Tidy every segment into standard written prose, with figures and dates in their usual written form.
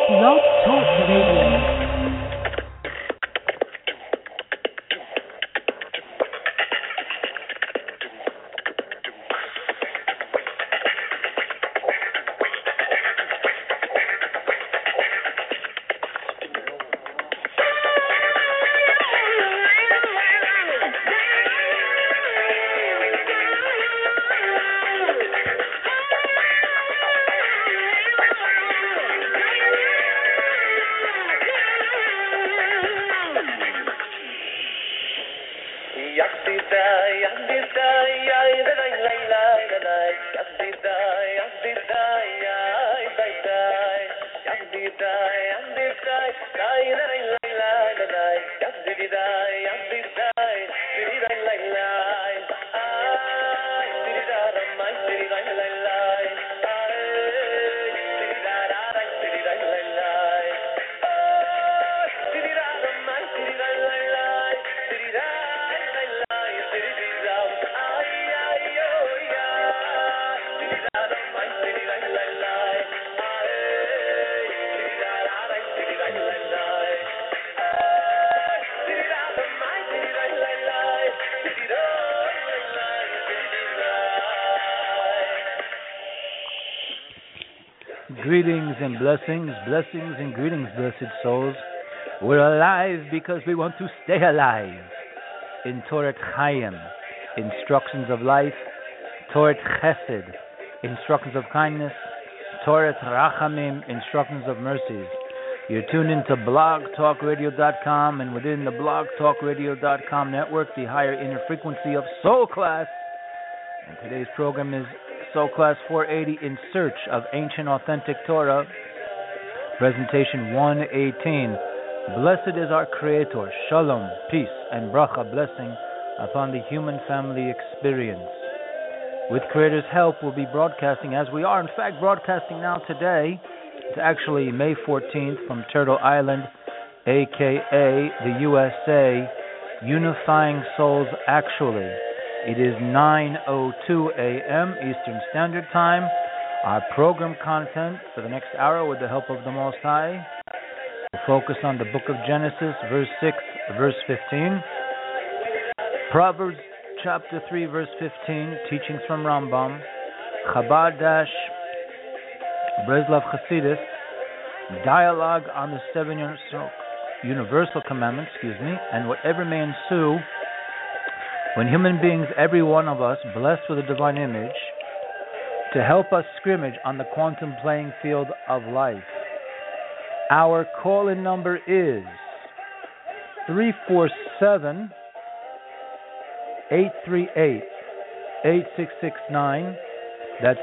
Blog Talk Radio. Greetings and blessings, blessings and greetings, blessed souls. We're alive because we want to stay alive. In Torah Chaim, instructions of life. Torah Chesed, instructions of kindness. Torah Rachamim, instructions of mercies. You're tuned into blogtalkradio.com, and within the blogtalkradio.com network, the higher inner frequency of Soul Class. And today's program is Soul Class 480, in search of ancient authentic Torah, presentation 118. Blessed is our Creator, Shalom, peace and bracha, blessing upon the human family experience. With Creator's help, we'll be broadcasting, as we are in fact broadcasting now today. It's actually May 14th from Turtle Island, aka the USA, unifying souls actually. It is 9:02 a.m. Eastern Standard Time. Our program content for the next hour, with the help of the Most High, will focus on the book of Genesis, verse 6, verse 15. Proverbs chapter 3, verse 15, teachings from Rambam. Chabad Breslov Hasidus, dialogue on the seven universal commandments, and whatever may ensue when human beings, every one of us, blessed with a divine image, to help us scrimmage on the quantum playing field of life. Our call-in number is 347-838-8669. That's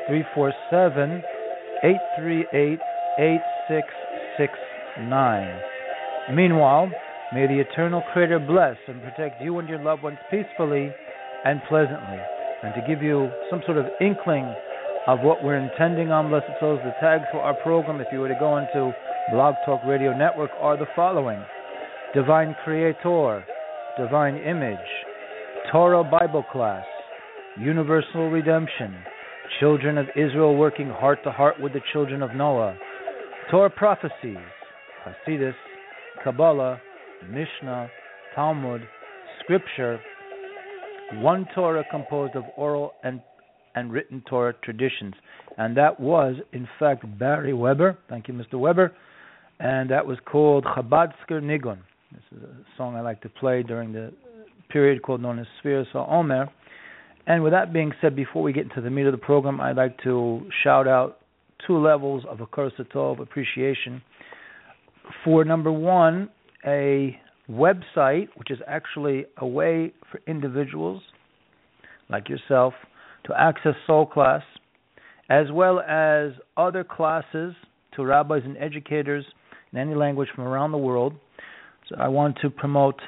347-838-8669. Meanwhile, may the eternal Creator bless and protect you and your loved ones peacefully and pleasantly. And to give you some sort of inkling of what we're intending on, blessed souls, the tags for our program, if you were to go into Blog Talk Radio Network, are the following: Divine Creator, Divine Image, Torah Bible Class, Universal Redemption, Children of Israel working heart to heart with the children of Noah, Torah Prophecies, Hasidus, Kabbalah, Mishnah, Talmud, Scripture, one Torah composed of oral and written Torah traditions. And that was, in fact, Barry Weber. Thank you, Mr. Weber. And that was called Chabadsker Nigun. This is a song I like to play during the period known as Sfiras HaOmer. And with that being said, before we get into the meat of the program, I'd like to shout out two levels of Hakaras Hatov appreciation. For number one, a website, which is actually a way for individuals like yourself to access Soul Class, as well as other classes to rabbis and educators in any language from around the world. So I want to promote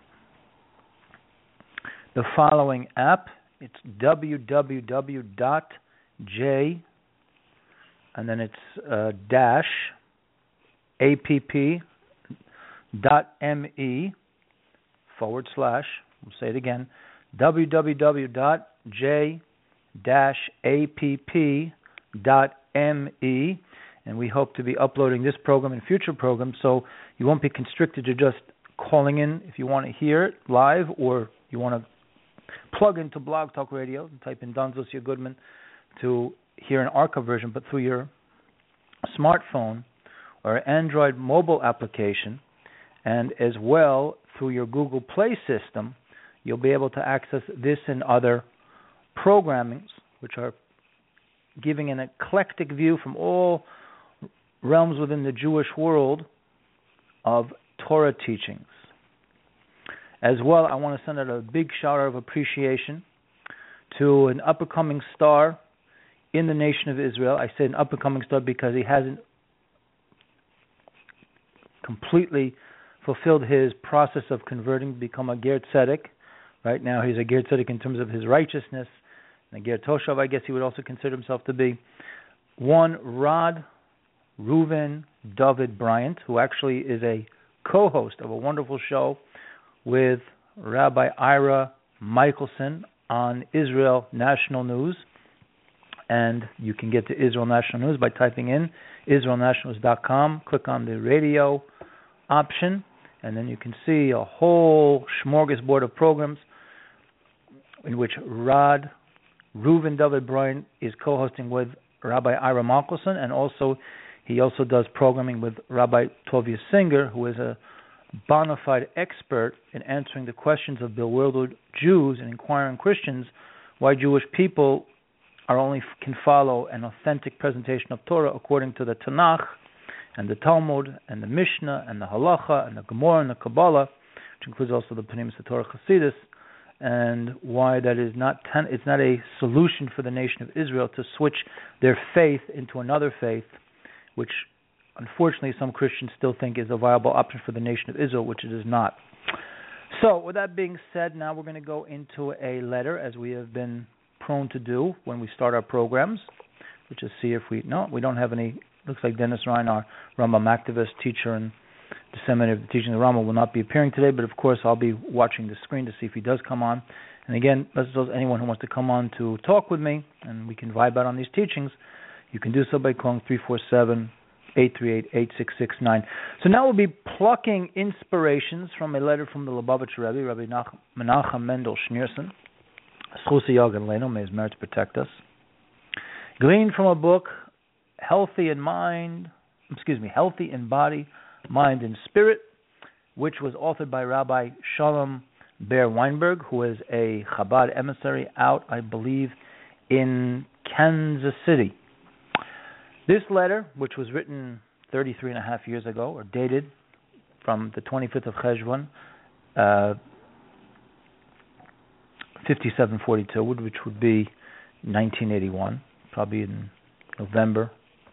the following app. It's www.j, and then it's dash app.me / we'll say it again, www.j-app.me, and we hope to be uploading this program and future programs, so you won't be constricted to just calling in if you want to hear it live, or you want to plug into Blog Talk Radio and type in Don Zosia Goodman to hear an archive version, but through your smartphone or Android mobile application, and as well through your Google Play system, you'll be able to access this and other programmings, which are giving an eclectic view from all realms within the Jewish world of Torah teachings. As well, I want to send out a big shout-out of appreciation to an up-and-coming star in the nation of Israel. I say an up-and-coming star because he hasn't completely fulfilled his process of converting to become a Ger Tzedek. Right now, he's a Ger Tzedek in terms of his righteousness. And a Ger Toshav, I guess he would also consider himself to be. One, Rod Reuven David Bryant, who actually is a co-host of a wonderful show with Rabbi Ira Michelson on Israel National News. And you can get to Israel National News by typing in israelnationalnews.com, click on the radio option, and then you can see a whole smorgasbord of programs in which Rod Reuven David Bryant is co-hosting with Rabbi Ira Michelson, and also he also does programming with Rabbi Tovia Singer, who is a bona fide expert in answering the questions of bewildered Jews and inquiring Christians why Jewish people can follow an authentic presentation of Torah according to the Tanakh and the Talmud and the Mishnah and the Halacha and the Gemara and the Kabbalah, which includes also the Pnimis Torah Chassidus, and why that is it's not a solution for the nation of Israel to switch their faith into another faith, which unfortunately some Christians still think is a viable option for the nation of Israel, which it is not. So, with that being said, now we're going to go into a letter, as we have been prone to do when we start our programs, which is see if we don't have any. Looks like Dennis Ryan, our Rambam activist, teacher, and disseminator of the teaching of the Rambam, will not be appearing today, but of course I'll be watching the screen to see if he does come on. And again, anyone who wants to come on to talk with me and we can vibe out on these teachings, you can do so by calling 347-838-8669. So now we'll be plucking inspirations from a letter from the Lubavitcher Rebbe, Rabbi Menachem Mendel Schneerson. Schusa Yogan Leno, may his merits protect us. Gleaned from a book, Healthy in Body, Mind, and Spirit, which was authored by Rabbi Shalom Ber Weinberg, who is a Chabad emissary out, I believe, in Kansas City. This letter, which was written 33 and a half years ago, or dated from the 25th of Cheshvan, 5742, which would be 1981, probably in November,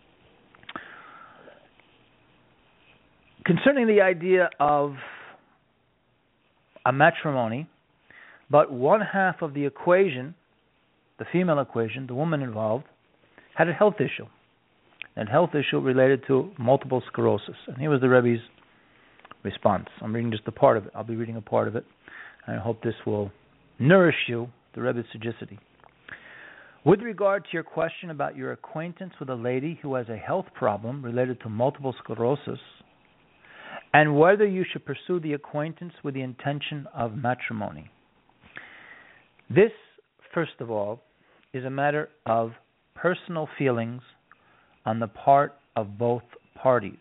concerning the idea of a matrimony, but one half of the equation, the female equation, the woman involved, had a health issue. And health issue related to multiple sclerosis. And here was the Rebbe's response. I'm reading just a part of it. I'll be reading a part of it. And I hope this will nourish you, the Rebbe's sagacity. With regard to your question about your acquaintance with a lady who has a health problem related to multiple sclerosis, and whether you should pursue the acquaintance with the intention of matrimony. This, first of all, is a matter of personal feelings on the part of both parties.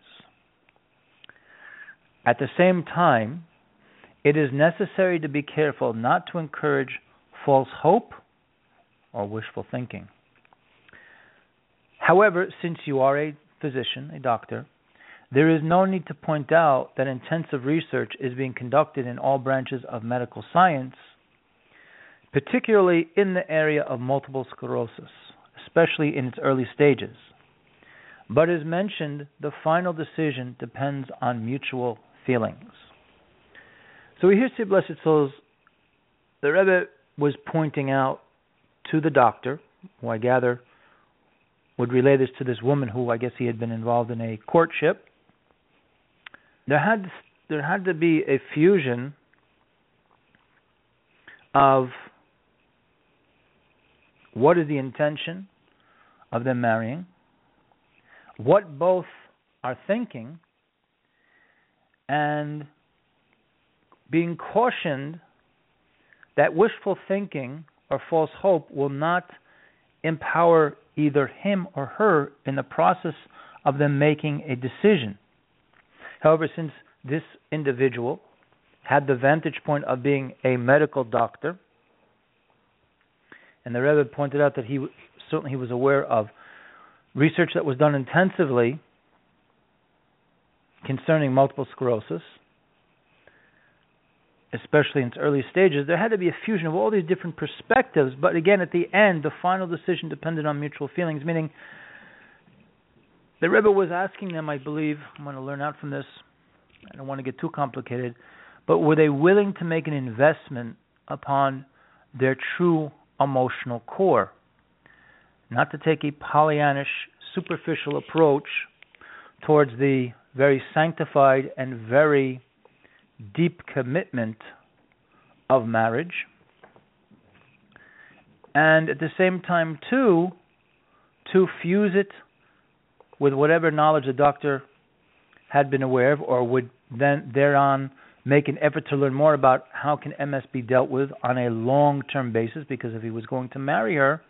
At the same time, it is necessary to be careful not to encourage false hope or wishful thinking. However, since you are a physician, a doctor, there is no need to point out that intensive research is being conducted in all branches of medical science, particularly in the area of multiple sclerosis, especially in its early stages. But as mentioned, the final decision depends on mutual feelings. So we hear Blessed Souls, the Rebbe was pointing out to the doctor, who I gather would relay this to this woman who I guess he had been involved in a courtship. There had to be a fusion of what is the intention of them marrying, what both are thinking and being cautioned that wishful thinking or false hope will not empower either him or her in the process of them making a decision. However, since this individual had the vantage point of being a medical doctor, and the Rebbe pointed out that he was aware of research that was done intensively concerning multiple sclerosis, especially in its early stages, there had to be a fusion of all these different perspectives. But again, at the end, the final decision depended on mutual feelings, meaning the Rebbe was asking them, I believe, I'm going to learn out from this, I don't want to get too complicated, but were they willing to make an investment upon their true emotional core? Not to take a Pollyannish, superficial approach towards the very sanctified and very deep commitment of marriage, and at the same time too, to fuse it with whatever knowledge the doctor had been aware of, or would then thereon make an effort to learn more about how can MS be dealt with on a long-term basis, because if he was going to marry her,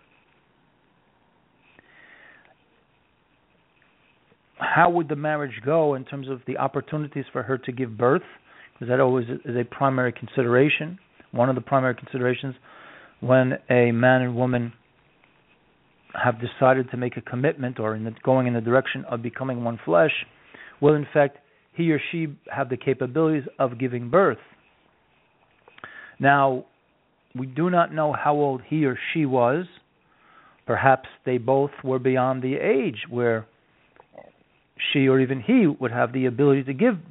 how would the marriage go in terms of the opportunities for her to give birth? Because that always is a primary consideration. One of the primary considerations when a man and woman have decided to make a commitment or going in the direction of becoming one flesh, will in fact he or she have the capabilities of giving birth. Now, we do not know how old he or she was. Perhaps they both were beyond the age where she or even he would have the ability to give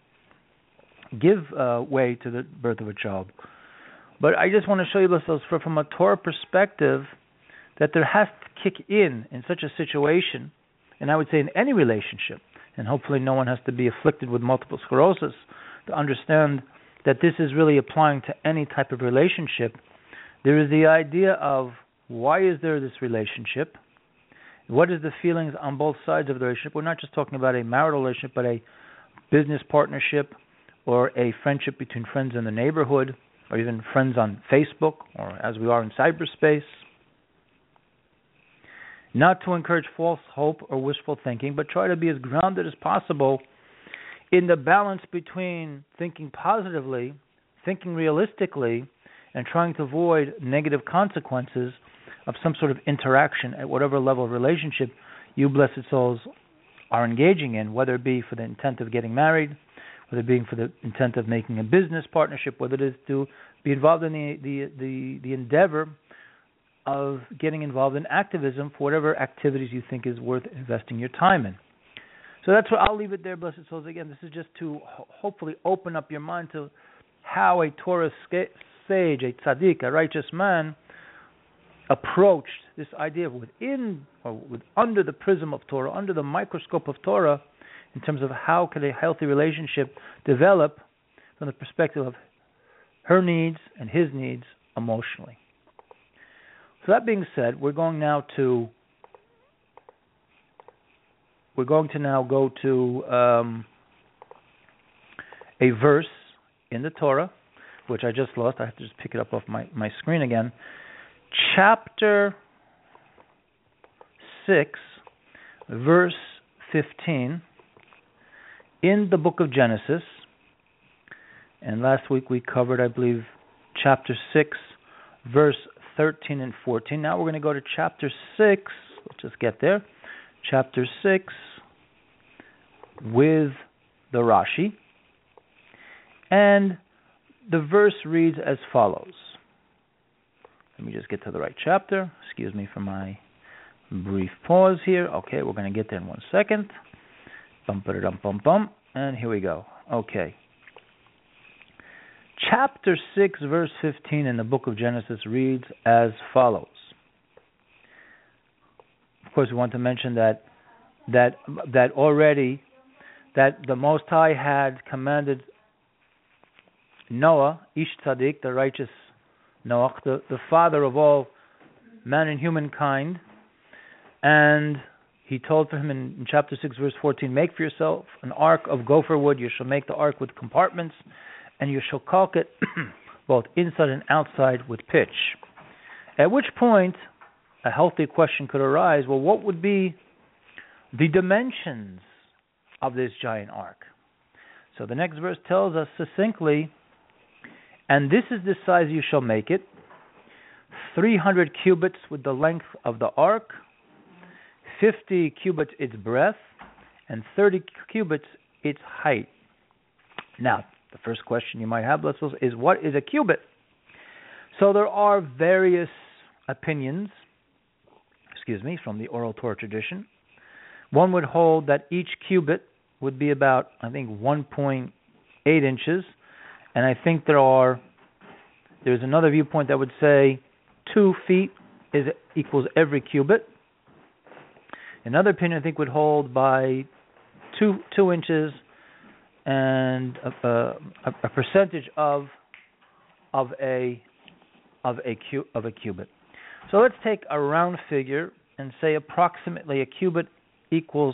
way to the birth of a child. But I just want to show you, from a Torah perspective, that there has to kick in such a situation, and I would say in any relationship, and hopefully no one has to be afflicted with multiple sclerosis to understand that this is really applying to any type of relationship. There is the idea of, why is there this relationship? What is the feelings on both sides of the relationship? We're not just talking about a marital relationship, but a business partnership or a friendship between friends in the neighborhood, or even friends on Facebook, or as we are in cyberspace. Not to encourage false hope or wishful thinking, but try to be as grounded as possible in the balance between thinking positively, thinking realistically, and trying to avoid negative consequences of some sort of interaction at whatever level of relationship you blessed souls are engaging in, whether it be for the intent of getting married, whether it being for the intent of making a business partnership, whether it is to be involved in the endeavor of getting involved in activism for whatever activities you think is worth investing your time in. So that's what I'll leave it there, blessed souls. Again, this is just to hopefully open up your mind to how a Torah sage, a tzaddik, a righteous man, approached this idea of under the prism of Torah, under the microscope of Torah, in terms of how could a healthy relationship develop from the perspective of her needs and his needs emotionally. So that being said, we're going to now go to a verse in the Torah, which I just lost. I have to just pick it up off my screen again. Chapter 6, verse 15, in the book of Genesis. And last week we covered, I believe, chapter 6, verse 13 and 14. Now we're going to go to chapter 6. Let's just get there. Chapter 6 with the Rashi. And the verse reads as follows. Let me just get to the right chapter. Excuse me for my brief pause here. Okay, we're going to get there in 1 second. Bum. And here we go. Okay. Chapter 6, verse 15 in the book of Genesis reads as follows. Of course, we want to mention that already that the Most High had commanded Noah, Ish Tzaddik, the righteous Noah, the father of all man and humankind, and he told for him in chapter 6, verse 14, make for yourself an ark of gopher wood. You shall make the ark with compartments, and you shall caulk it both inside and outside with pitch. At which point, a healthy question could arise, well, what would be the dimensions of this giant ark? So the next verse tells us succinctly, and this is the size you shall make it, 300 cubits with the length of the ark, 50 cubits its breadth, and 30 cubits its height. Now, the first question you might have, is what is a cubit? So there are various opinions, from the Oral Torah tradition. One would hold that each cubit would be about, 1.8 inches, and I think there's another viewpoint that would say 2 feet equals every cubit. Another opinion I think would hold by 2 inches and a percentage of a cubit. So let's take a round figure and say approximately a cubit equals,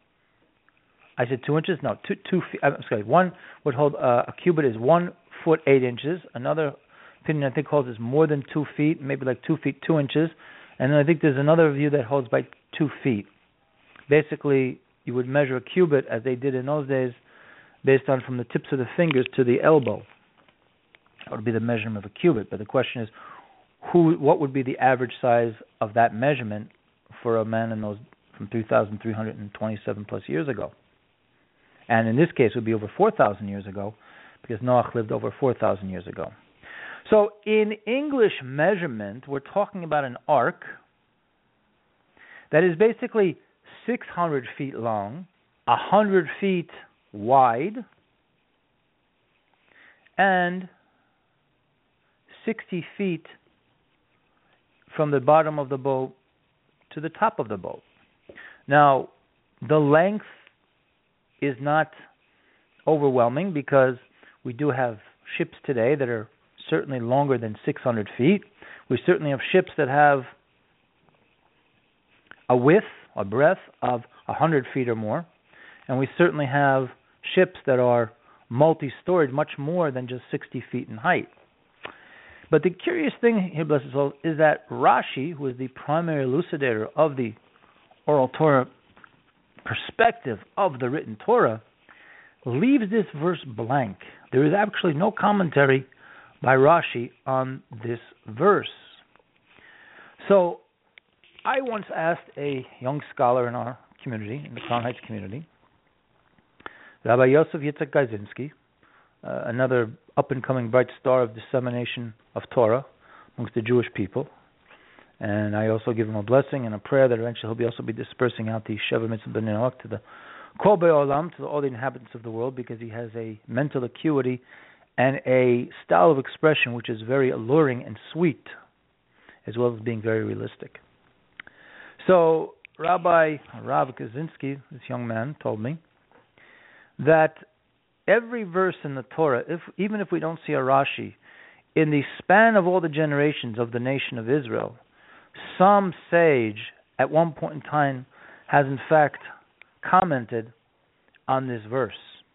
I said 2 inches? No, 2 feet. I'm sorry. One would hold a cubit is 1 foot 8 inches. Another opinion I think holds is more than 2 feet, maybe like 2 feet 2 inches. And then I think there's another view that holds by 2 feet. Basically, you would measure a cubit as they did in those days, based on from the tips of the fingers to the elbow. That would be the measurement of a cubit. But the question is, what would be the average size of that measurement for a man in those from 3,327 plus years ago? And in this case, it would be over 4,000 years ago, because Noach lived over 4,000 years ago. So in English measurement, we're talking about an ark that is basically 600 feet long, 100 feet wide, and 60 feet from the bottom of the boat to the top of the boat. Now, the length is not overwhelming because we do have ships today that are certainly longer than 600 feet. We certainly have ships that have a width, a breadth of 100 feet or more. And we certainly have ships that are multi-storied, much more than just 60 feet in height. But the curious thing here, blessed soul, is that Rashi, who is the primary elucidator of the Oral Torah perspective of the written Torah, leaves this verse blank. There is actually no commentary by Rashi on this verse. So, I once asked a young scholar in our community, in the Crown Heights community, Rabbi Yosef Yitzhak Gajzinski, another up-and-coming bright star of dissemination of Torah amongst the Jewish people. And I also give him a blessing and a prayer that eventually he'll also be dispersing out the Sheva Mitzvah B'nai Noach to the Kol Be'olam, to all the inhabitants of the world, because he has a mental acuity and a style of expression which is very alluring and sweet, as well as being very realistic. So Rav Kaczynski, this young man, told me that every verse in the Torah, even if we don't see a Rashi, in the span of all the generations of the nation of Israel, some sage at one point in time has in fact commented on this verse.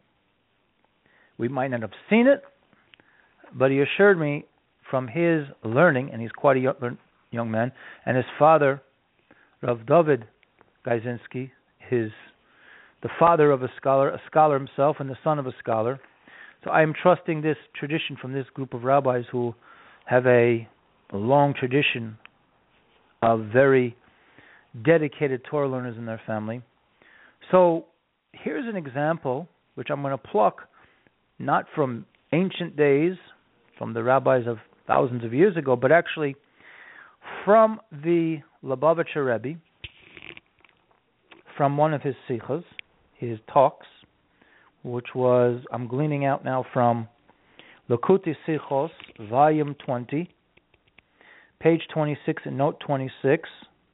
We might not have seen it, but he assured me from his learning, and he's quite a young man, and his father, Rav David Gajzinski, the father of a scholar himself, and the son of a scholar. So I am trusting this tradition from this group of rabbis who have a long tradition of very dedicated Torah learners in their family. So here's an example, which I'm going to pluck not from ancient days, from the rabbis of thousands of years ago, but actually from the Lubavitcher Rebbe, from one of his sichos, his talks, which was, I'm gleaning out now from Likutei Sichos, volume 20, page 26 and note 26,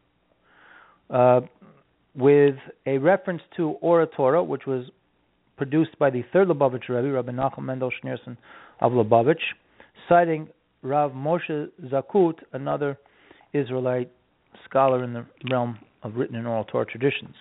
with a reference to Ora Torah, which was produced by the third Lubavitcher Rebbe, Rabbi Nachum Mendel Schneerson of Lubavitch, citing Rav Moshe Zakut, another Israelite scholar in the realm of written and oral Torah traditions.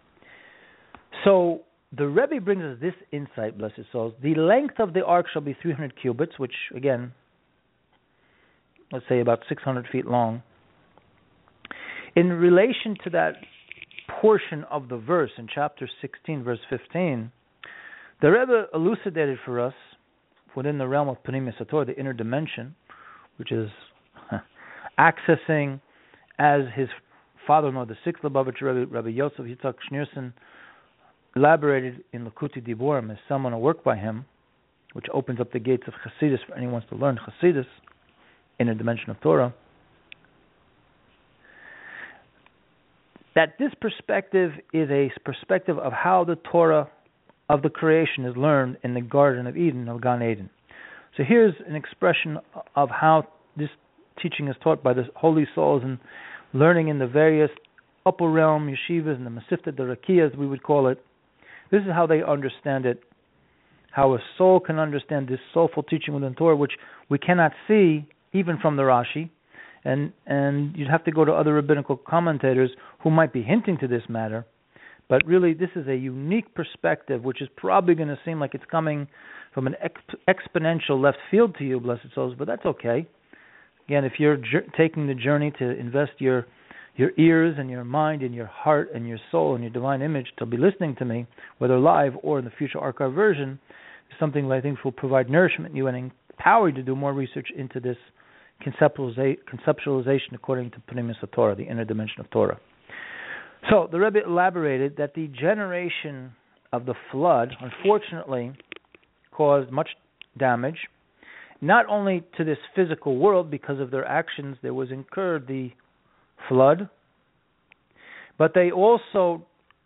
So the Rebbe brings us this insight, blessed souls. The length of the ark shall be 300 cubits, which again, let's say about 600 feet long. In relation to that portion of the verse in chapter 16, verse 15, the Rebbe elucidated for us within the realm of Pnimius HaTorah, the inner dimension, which is accessing, as his father-in-law, the sixth Lubavitcher Rebbe, Rabbi Yosef Yitzhak Schneerson, elaborated in Likutei Diborim as someone who worked by him, which opens up the gates of Chassidus for anyone who wants to learn Chassidus, inner dimension of Torah. That this perspective is a perspective of how the Torah of the creation is learned in the Garden of Eden, of Gan Eden. So here's an expression of how this teaching is taught by the holy souls and learning in the various upper realm yeshivas and the Masifta Darakia, as we would call it. This is how they understand it, how a soul can understand this soulful teaching within Torah, which we cannot see even from the Rashi. And you'd have to go to other rabbinical commentators who might be hinting to this matter. But really, this is a unique perspective, which is probably going to seem like it's coming from an exponential left field to you, blessed souls, but that's okay. Again, if you're taking the journey to invest your ears and your mind and your heart and your soul and your divine image to be listening to me, whether live or in the future archive version, is something that I think will provide nourishment to you and empower you to do more research into this conceptualization according to Pnimius HaTorah, the inner dimension of Torah. So the Rebbe elaborated that the generation of the flood, unfortunately, caused much damage, not only to this physical world because of their actions, there was incurred the flood, but they also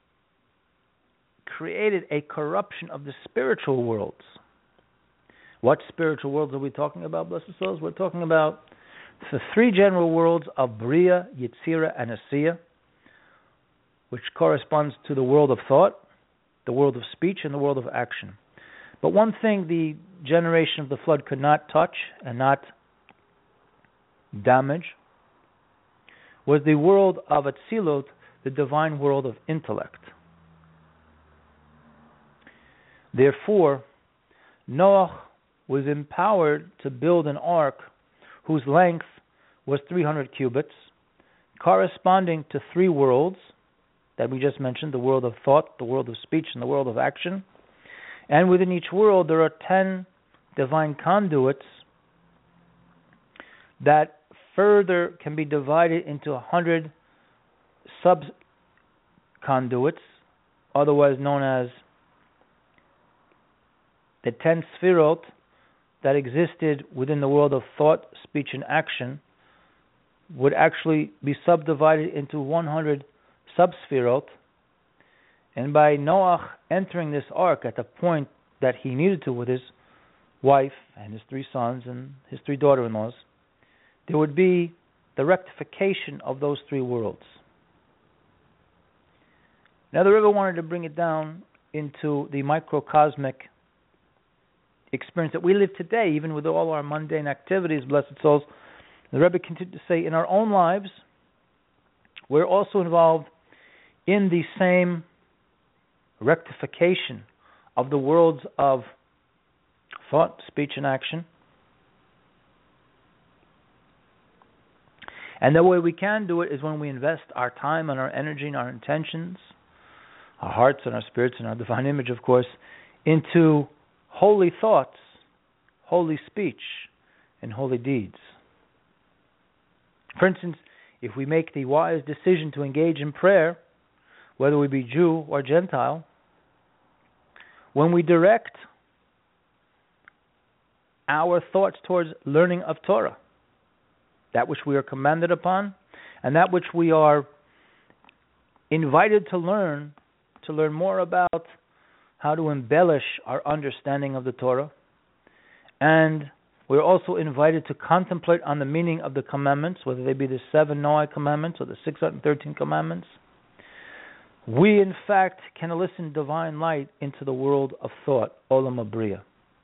created a corruption of the spiritual worlds. What spiritual worlds are we talking about, blessed souls? We're talking about the three general worlds of Bria, Yetzirah, and Asiya, which corresponds to the world of thought, the world of speech, and the world of action. But one thing the generation of the flood could not touch and not damage was the world of Atzilut, the divine world of intellect. Therefore, Noah was empowered to build an ark whose length was 300 cubits, corresponding to three worlds that we just mentioned, the world of thought, the world of speech, and the world of action. And within each world there are 10 divine conduits that further can be divided into 100 sub-conduits, otherwise known as the 10 sfirot that existed within the world of thought, speech, and action would actually be subdivided into 100 sub-sfirot. And by Noah entering this ark at the point that he needed to with his wife and his 3 sons and his 3 daughter-in-laws, there would be the rectification of those 3 worlds. Now the Rebbe wanted to bring it down into the microcosmic experience that we live today, even with all our mundane activities, blessed souls. The Rebbe continued to say, in our own lives, we're also involved in the same rectification of the worlds of thought, speech, and action. And the way we can do it is when we invest our time and our energy and our intentions, our hearts and our spirits and our divine image, of course, into holy thoughts, holy speech, and holy deeds. For instance, if we make the wise decision to engage in prayer, whether we be Jew or Gentile, when we direct our thoughts towards learning of Torah, that which we are commanded upon, and that which we are invited to learn more about how to embellish our understanding of the Torah, and we're also invited to contemplate on the meaning of the commandments, whether they be the 7 Noahide commandments or the 613 commandments. We, in fact, can elicit divine light into the world of thought, Olam Abriya.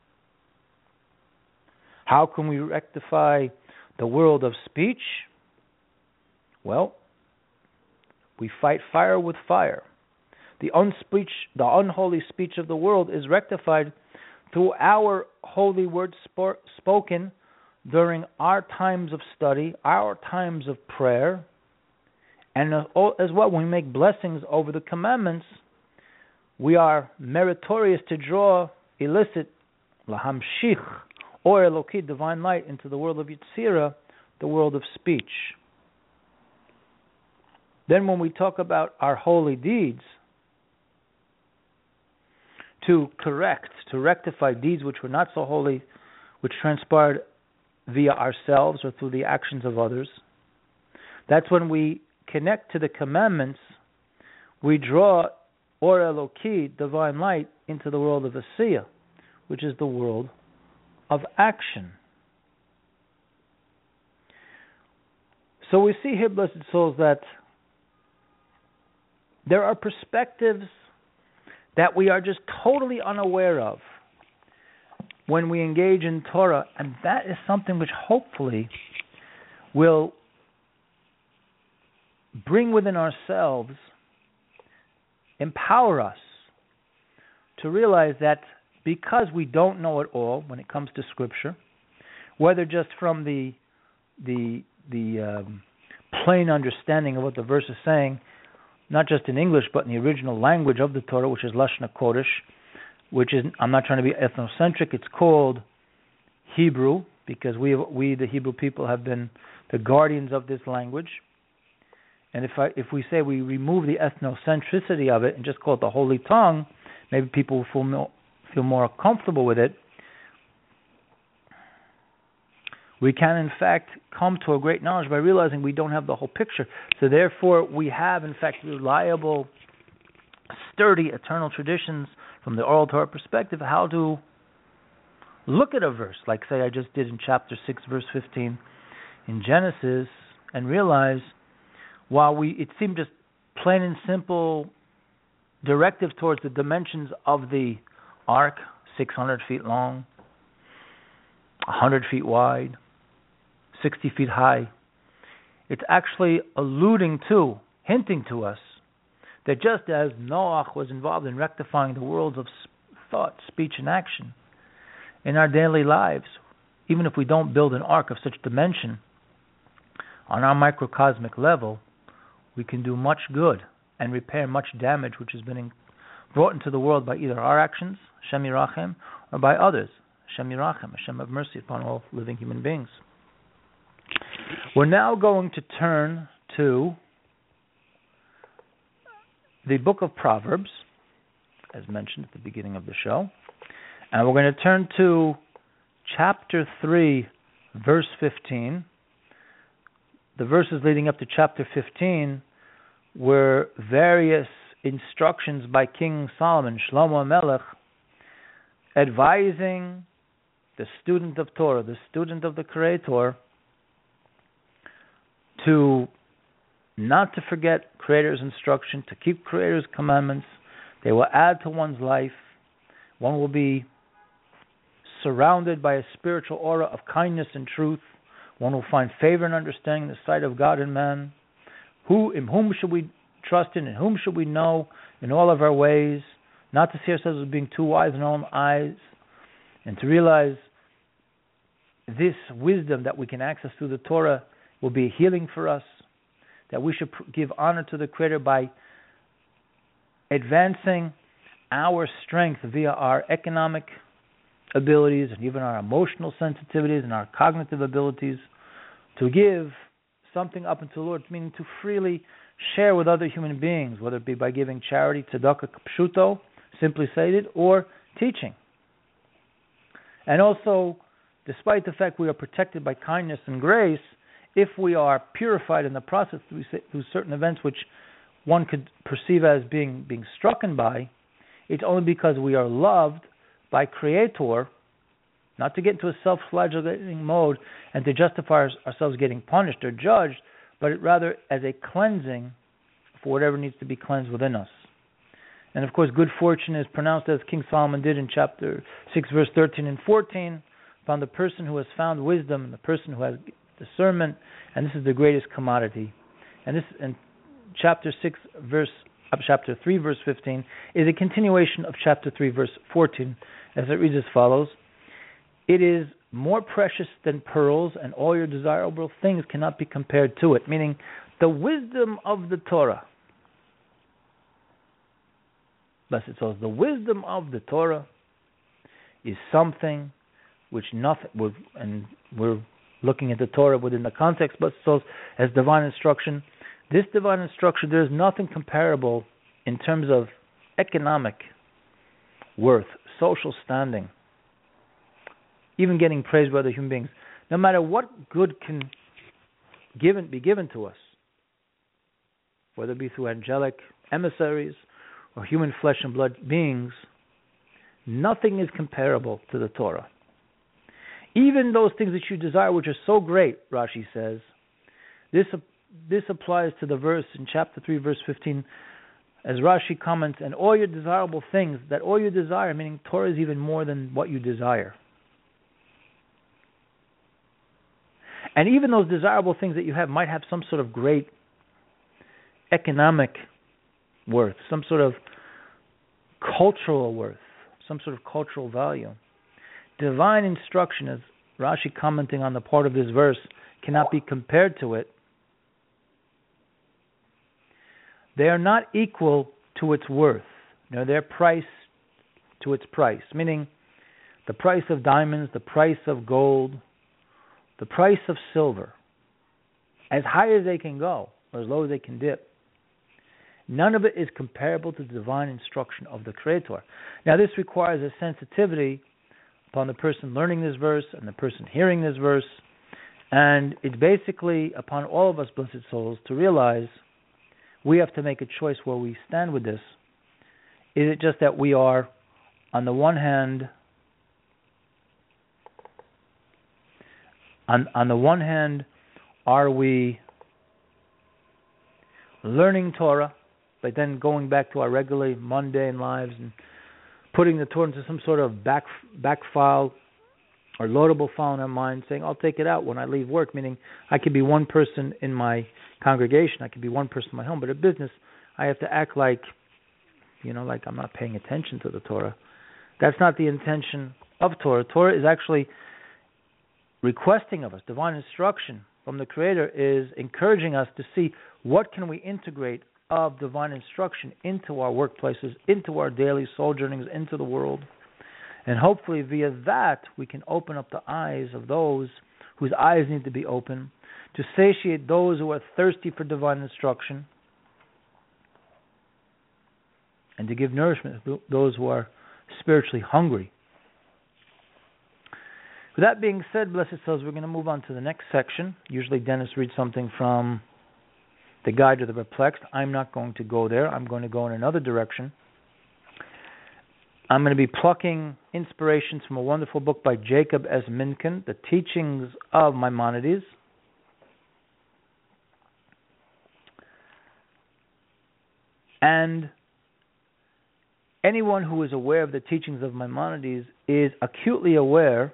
How can we rectify the world of speech? Well, We fight fire with fire. The unholy speech of the world is rectified through our holy words spoken during our times of study, our times of prayer, and as well when we make blessings over the commandments, we are meritorious to elicit lahamshich, or Elokit, divine light, into the world of Yetzirah, the world of speech. Then when we talk about our holy deeds, to rectify deeds which were not so holy, which transpired via ourselves or through the actions of others, that's when we connect to the commandments, we draw Or Eloki, divine light, into the world of Asiya, which is the world of action. So we see here, blessed souls, that there are perspectives that we are just totally unaware of when we engage in Torah, and that is something which hopefully will bring within ourselves, empower us to realize that because we don't know it all when it comes to Scripture, whether just from the plain understanding of what the verse is saying, not just in English but in the original language of the Torah, which is Lashon HaKodesh, which is, I'm not trying to be ethnocentric, it's called Hebrew, because we the Hebrew people have been the guardians of this language. And if we say we remove the ethnocentricity of it and just call it the Holy Tongue, maybe people will feel more comfortable with it. We can, in fact, come to a great knowledge by realizing we don't have the whole picture. So therefore, we have, in fact, reliable, sturdy, eternal traditions from the oral Torah perspective, how to look at a verse, like, say, I just did in chapter 6, verse 15 in Genesis, and realize, while it seemed just plain and simple directive towards the dimensions of the ark, 600 feet long, 100 feet wide, 60 feet high, it's actually hinting to us that just as Noach was involved in rectifying the worlds of thought, speech, and action in our daily lives, even if we don't build an ark of such dimension, on our microcosmic level, we can do much good and repair much damage which has been brought into the world by either our actions, Hashem Yirachem, or by others, Hashem Yirachem, Hashem have mercy upon all living human beings. We're now going to turn to the book of Proverbs, as mentioned at the beginning of the show, and we're going to turn to chapter 3, verse 15. The verses leading up to chapter 15 were various instructions by King Solomon, Shlomo Melech, advising the student of Torah, the student of the Creator, to not to forget Creator's instruction, to keep Creator's commandments. They will add to one's life. One will be surrounded by a spiritual aura of kindness and truth. One will find favor and understanding in the sight of God and man. In whom should we trust in whom should we know in all of our ways, not to see ourselves as being too wise in our own eyes, and to realize this wisdom that we can access through the Torah will be a healing for us, that we should give honor to the Creator by advancing our strength via our economic abilities and even our emotional sensitivities and our cognitive abilities, to give something up into the Lord, meaning to freely share with other human beings, whether it be by giving charity, tzedakah, pshuto, simply stated, or teaching. And also, despite the fact we are protected by kindness and grace, if we are purified in the process through certain events which one could perceive as being strucken by, it's only because we are loved by Creator, not to get into a self-flagellating mode and to justify ourselves getting punished or judged, but rather as a cleansing for whatever needs to be cleansed within us. And of course, good fortune is pronounced as King Solomon did in chapter 6, verse 13 and 14, upon the person who has found wisdom and the person who has discernment, and this is the greatest commodity. And chapter 3, verse 15, is a continuation of chapter 3, verse 14, as it reads as follows: "It is more precious than pearls, and all your desirable things cannot be compared to it," meaning the wisdom of the Torah. Blessed souls, the wisdom of the Torah is something which nothing, and we're looking at the Torah within the context, blessed souls, as divine instruction. This divine instruction, there is nothing comparable in terms of economic worth, social standing, even getting praised by other human beings. No matter what good can be given to us, whether it be through angelic emissaries or human flesh and blood beings, nothing is comparable to the Torah. Even those things that you desire, which are so great, Rashi says, this applies to the verse in chapter 3, verse 15, as Rashi comments, "And all your desirable things," that all you desire, meaning Torah is even more than what you desire. And even those desirable things that you have might have some sort of great economic worth, some sort of cultural worth, some sort of cultural value. Divine instruction, as Rashi commenting on the part of this verse, cannot be compared to it. They are not equal to its worth, nor their price to its price, meaning the price of diamonds, the price of gold, the price of silver, as high as they can go, or as low as they can dip. None of it is comparable to the divine instruction of the Creator. Now, this requires a sensitivity upon the person learning this verse and the person hearing this verse, and it's basically upon all of us, blessed souls, to realize we have to make a choice where we stand with this. Is it just that we are, on the one hand, are we learning Torah, but then going back to our regularly mundane lives and putting the Torah into some sort of back file or loadable file in our mind, saying, "I'll take it out when I leave work," meaning I could be one person in my congregation, I could be one person in my home, but at business, I have to act like I'm not paying attention to the Torah. That's not the intention of Torah. Torah is actually requesting of us, divine instruction from the Creator is encouraging us to see what can we integrate of divine instruction into our workplaces, into our daily sojournings, into the world. And hopefully via that we can open up the eyes of those whose eyes need to be open, to satiate those who are thirsty for divine instruction, and to give nourishment to those who are spiritually hungry. With that being said, blessed souls, we're going to move on to the next section. Usually Dennis reads something from the Guide to the Perplexed. I'm not going to go there. I'm going to go in another direction. I'm going to be plucking inspirations from a wonderful book by Jacob S. Minkin, The Teachings of Maimonides. And anyone who is aware of the teachings of Maimonides is acutely aware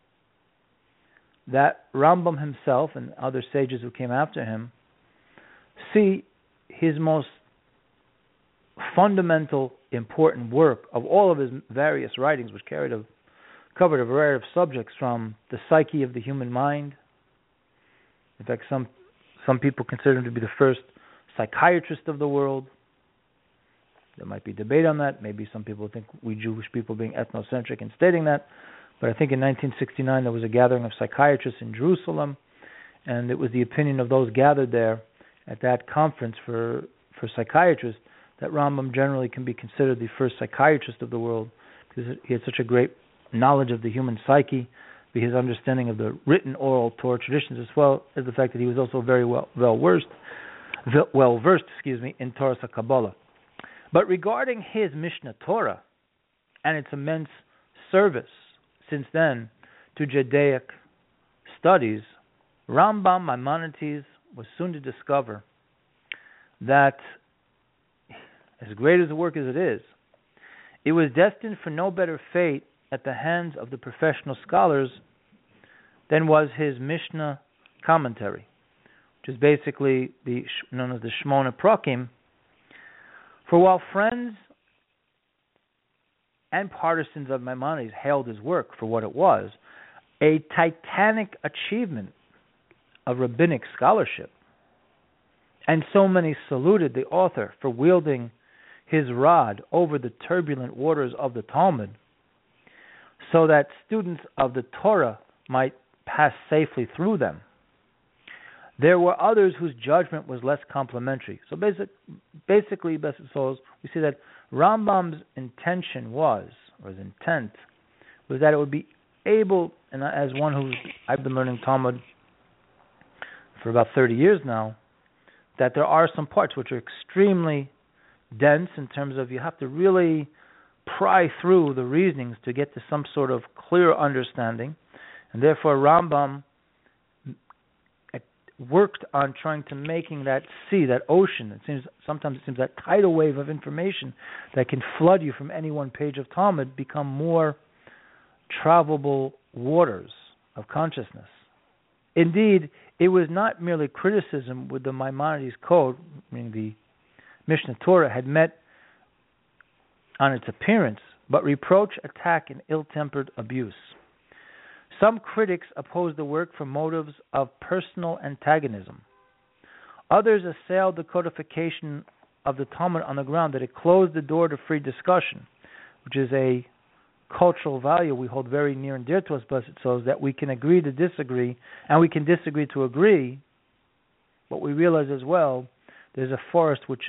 that Rambam himself and other sages who came after him see his most fundamental, important work of all of his various writings, which covered a variety of subjects, from the psyche of the human mind. In fact, some people consider him to be the first psychiatrist of the world. There might be debate on that. Maybe some people think we Jewish people being ethnocentric in stating that. But I think in 1969 there was a gathering of psychiatrists in Jerusalem, and it was the opinion of those gathered there at that conference for psychiatrists that Rambam generally can be considered the first psychiatrist of the world, because he had such a great knowledge of the human psyche, his understanding of the written oral Torah traditions, as well as the fact that he was also very well versed in Torah Kabbalah. But regarding his Mishnah Torah and its immense service since then to Judaic studies, Rambam Maimonides was soon to discover that, as great as the work as it was destined for no better fate at the hands of the professional scholars than was his Mishnah commentary, which is basically known as the Shmona Prakim. For while friends and partisans of Maimonides hailed his work for what it was, a titanic achievement of rabbinic scholarship, and so many saluted the author for wielding his rod over the turbulent waters of the Talmud, so that students of the Torah might pass safely through them. There were others whose judgment was less complimentary. So basically, best souls, we see that Rambam's intent was that it would be able, and as one I've been learning Talmud for about 30 years now, that there are some parts which are extremely dense in terms of you have to really pry through the reasonings to get to some sort of clear understanding, and therefore Rambam worked on trying to making that sea, that ocean. Sometimes it seems that tidal wave of information that can flood you from any one page of Talmud become more travelable waters of consciousness. Indeed, it was not merely criticism with the Maimonides code, meaning the Mishnah Torah had met on its appearance, but reproach, attack, and ill-tempered abuse. Some critics opposed the work for motives of personal antagonism. Others assailed the codification of the Talmud on the ground that it closed the door to free discussion, which is a cultural value we hold very near and dear to us, blessed souls, that we can agree to disagree, and we can disagree to agree, but we realize as well there's a forest which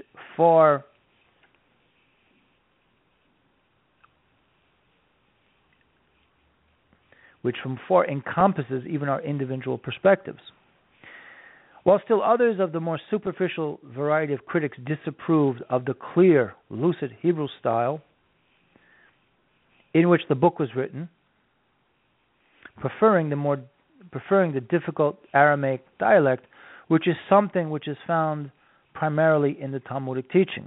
from far encompasses even our individual perspectives. While still others of the more superficial variety of critics disapproved of the clear, lucid Hebrew style in which the book was written, preferring the difficult Aramaic dialect, which is something which is found primarily in the Talmudic teachings.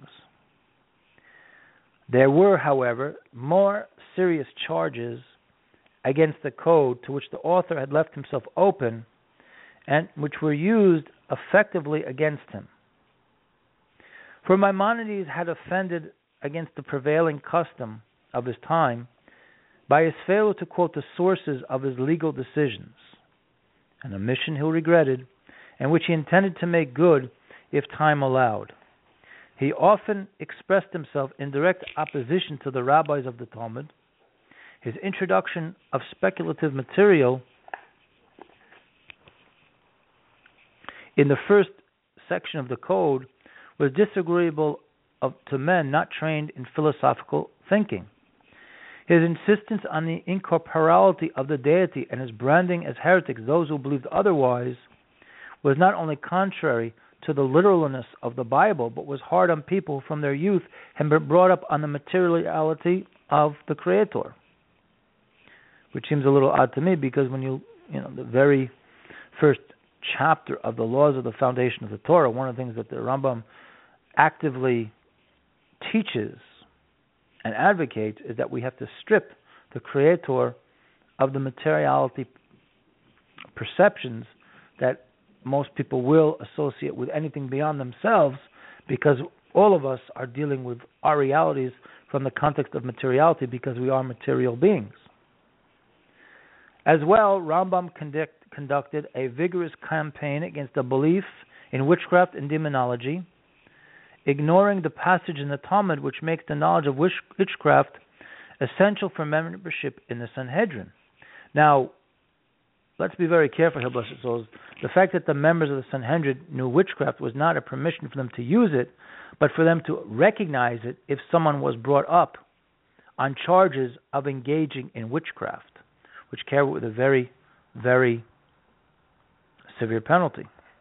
There were, however, more serious charges against the code to which the author had left himself open and which were used effectively against him. For Maimonides had offended against the prevailing custom of his time by his failure to quote the sources of his legal decisions, an omission he regretted and which he intended to make good if time allowed. He often expressed himself in direct opposition to the rabbis of the Talmud. His introduction of speculative material in the first section of the code was disagreeable to men not trained in philosophical thinking. His insistence on the incorporeality of the deity and his branding as heretics those who believed otherwise was not only contrary to the literalness of the Bible, but was hard on people from their youth and been brought up on the materiality of the Creator. Which seems a little odd to me, because when the very first chapter of the laws of the foundation of the Torah, one of the things that the Rambam actively teaches and advocates is that we have to strip the Creator of the materiality perceptions that most people will associate with anything beyond themselves, because all of us are dealing with our realities from the context of materiality, because we are material beings. As well, Rambam conducted a vigorous campaign against the belief in witchcraft and demonology, ignoring the passage in the Talmud which makes the knowledge of witchcraft essential for membership in the Sanhedrin. Now, let's be very careful here, blessed souls. The fact that the members of the Sanhedrin knew witchcraft was not a permission for them to use it, but for them to recognize it if someone was brought up on charges of engaging in witchcraft, which carry with a very, very severe penalty.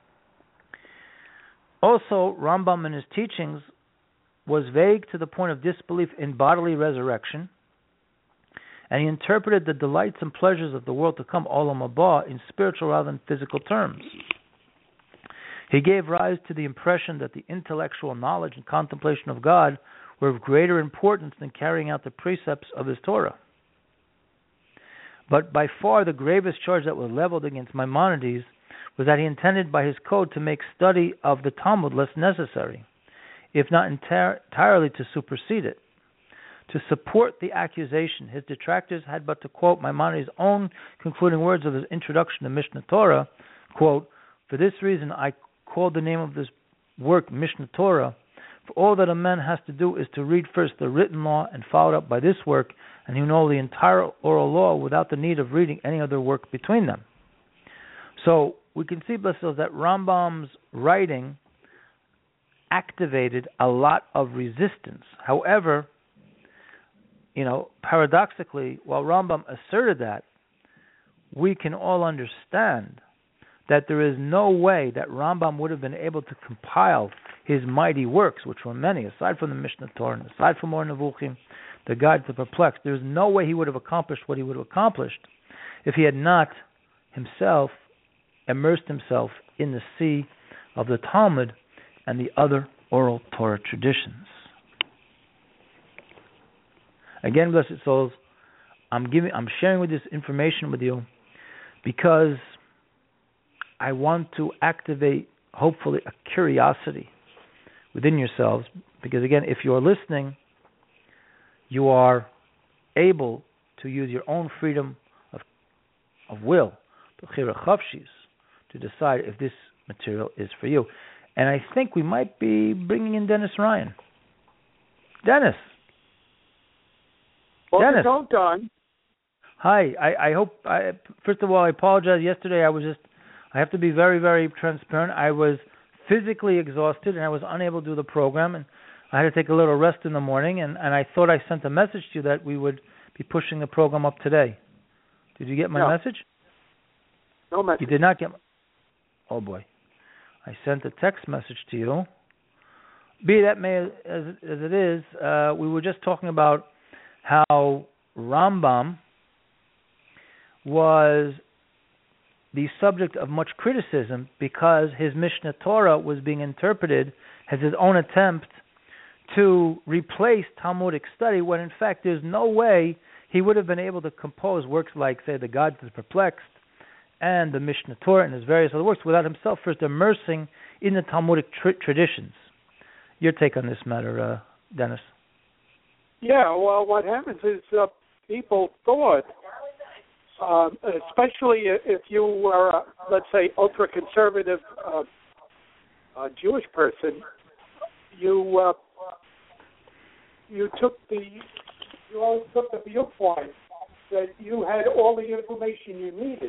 Also, Rambam in his teachings was vague to the point of disbelief in bodily resurrection, and he interpreted the delights and pleasures of the world to come, olam haba, in spiritual rather than physical terms. He gave rise to the impression that the intellectual knowledge and contemplation of God were of greater importance than carrying out the precepts of his Torah. But by far the gravest charge that was leveled against Maimonides was that he intended by his code to make study of the Talmud less necessary, if not entirely to supersede it. To support the accusation, his detractors had but to quote Maimonides' own concluding words of his introduction to Mishnah Torah, quote, "For this reason I called the name of this work Mishnah Torah, for all that a man has to do is to read first the written law and follow it up by this work, and he will know the entire oral law without the need of reading any other work between them." So we can see, bless us, that Rambam's writing activated a lot of resistance. However, paradoxically, while Rambam asserted that, we can all understand that there is no way that Rambam would have been able to compile his mighty works, which were many, aside from the Mishnah Torah, and aside from Or Nevuchim, the Guide to the Perplexed. There's no way he would have accomplished what he would have accomplished if he had not himself immersed himself in the sea of the Talmud and the other oral Torah traditions. Again, blessed souls, I'm sharing with this information with you because I want to activate, hopefully, a curiosity within yourselves. Because again, if you're listening, you are able to use your own freedom of will, to decide if this material is for you. And I think we might be bringing in Dennis Ryan. Dennis. Well, Dennis. it's all done. Hi. I hope. First of all, I apologize. Yesterday, I have to be very, very transparent. I was physically exhausted and I was unable to do the program, and I had to take a little rest in the morning. And I thought I sent a message to you that we would be pushing the program up today. Did you get my message? No message. You did not get. Oh boy, I sent a text message to you. Be that may as it is, we were just talking about how Rambam was the subject of much criticism because his Mishnah Torah was being interpreted as his own attempt to replace Talmudic study, when in fact there's no way he would have been able to compose works like, say, the Guide to the Perplexed and the Mishnah Torah and his various other works without himself first immersing in the Talmudic traditions. Your take on this matter, Dennis? Yeah, well, what happens is people thought, especially if you were, let's say, ultra-conservative Jewish person, you always took the viewpoint that you had all the information you needed.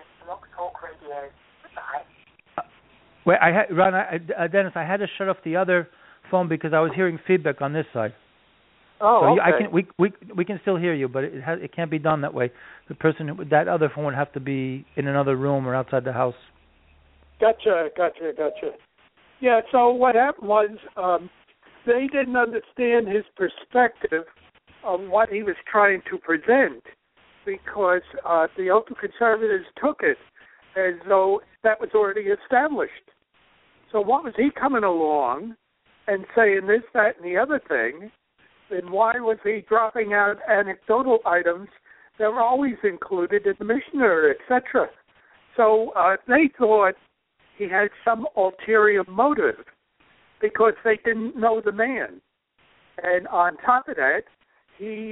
Wait, Dennis, I had to shut off the other phone because I was hearing feedback on this side. Oh, so okay. We can still hear you, but it can't be done that way. The person with that other phone would have to be in another room or outside the house. Gotcha. Yeah. So what happened was they didn't understand his perspective of what he was trying to present, because the ultra-conservatives took it as though that was already established. So what was he coming along and saying this, that, and the other thing? Then why was he dropping out anecdotal items that were always included in the Mishnah, etc.? So they thought he had some ulterior motive because they didn't know the man. And on top of that, he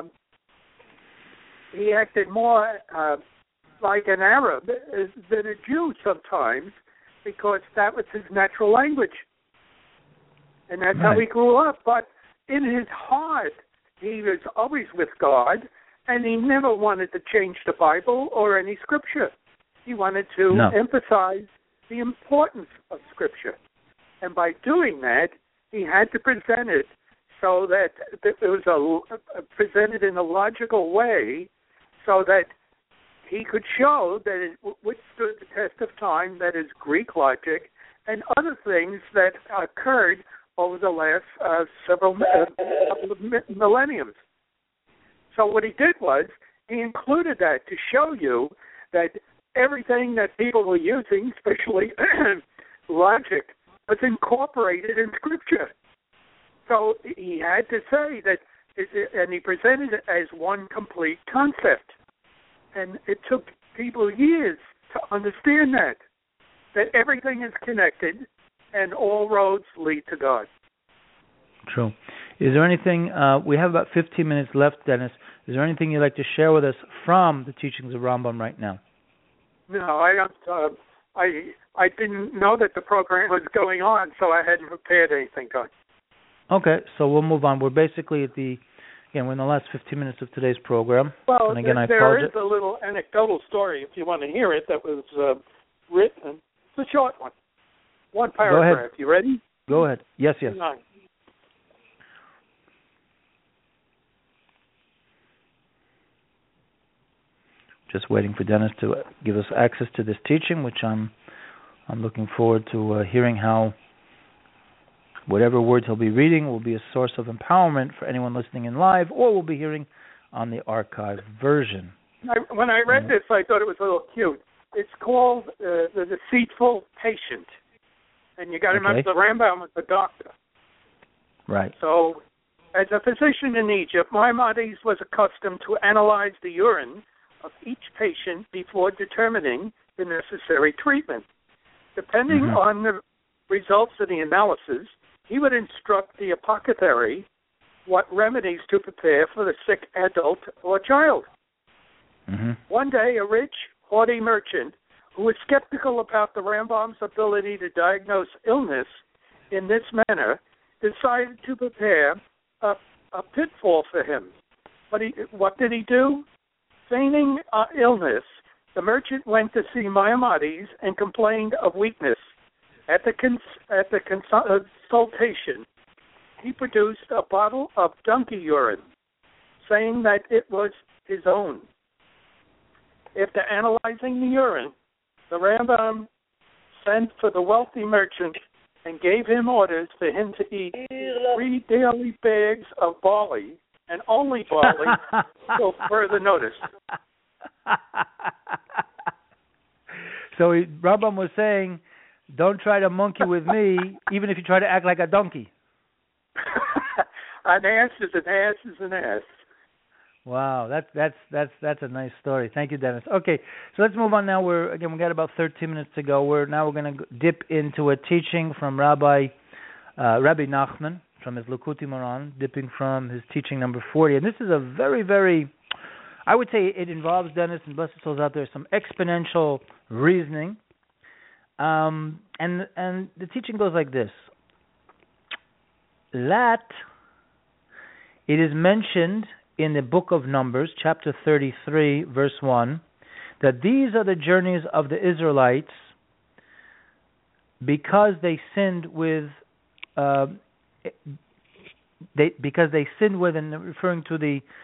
acted more like an Arab than a Jew sometimes, because that was his natural language. And that's how he grew up. But in his heart, he was always with God, and he never wanted to change the Bible or any Scripture. He wanted to emphasize the importance of Scripture. And by doing that, he had to present it so that it was presented in a logical way, so that he could show that it withstood the test of time, that is Greek logic, and other things that occurred over the last couple of millenniums. So what he did was, he included that to show you that everything that people were using, especially logic, was incorporated in Scripture. So he had to say that, and he presented it as one complete concept. And it took people years to understand that. that everything is connected and all roads lead to God. True. Is there anything, we have about 15 minutes left, Dennis. Is there anything you'd like to share with us from the teachings of Rambam right now? No, I don't. I didn't know that the program was going on, so I hadn't prepared anything, God. Okay, so we'll move on. We're basically at we're in the last 15 minutes of today's program. Well, and again, there is a little anecdotal story, if you want to hear it, that was written. It's a short one. One paragraph. Go ahead. You ready? Go ahead. Yes. Just waiting for Dennis to give us access to this teaching, which I'm looking forward to hearing how whatever words he'll be reading will be a source of empowerment for anyone listening in live, or we'll be hearing on the archived version. When I read this, I thought it was a little cute. It's called The Deceitful Patient. And you got to remember the Rambam was a doctor. Right. So, as a physician in Egypt, Maimonides was accustomed to analyze the urine of each patient before determining the necessary treatment. Depending on the results of the analysis, he would instruct the apothecary what remedies to prepare for the sick adult or child. One day, a rich, haughty merchant who was skeptical about the Rambam's ability to diagnose illness in this manner decided to prepare a pitfall for him. But what did he do? Feigning illness, the merchant went to see Maimonides and complained of weakness. At the consultation, he produced a bottle of donkey urine, saying that it was his own. After analyzing the urine, the Rambam sent for the wealthy merchant and gave him orders for him to eat 3 daily bags of barley, and only barley, until further notice. So Rambam was saying, don't try to monkey with me, even if you try to act like a donkey. An ass is an ass is an ass. Wow, that's a nice story. Thank you, Dennis. Okay, so let's move on now. We got about 13 minutes to go. We're going to dip into a teaching from Rabbi Nachman from his Likutei Moharan, dipping from his teaching number 40. And this is a very, very, I would say it involves, Dennis, and blessed souls out there, some exponential reasoning. And the teaching goes like this. That it is mentioned in the book of Numbers, chapter 33, verse 1, that these are the journeys of the Israelites because they sinned with, and referring to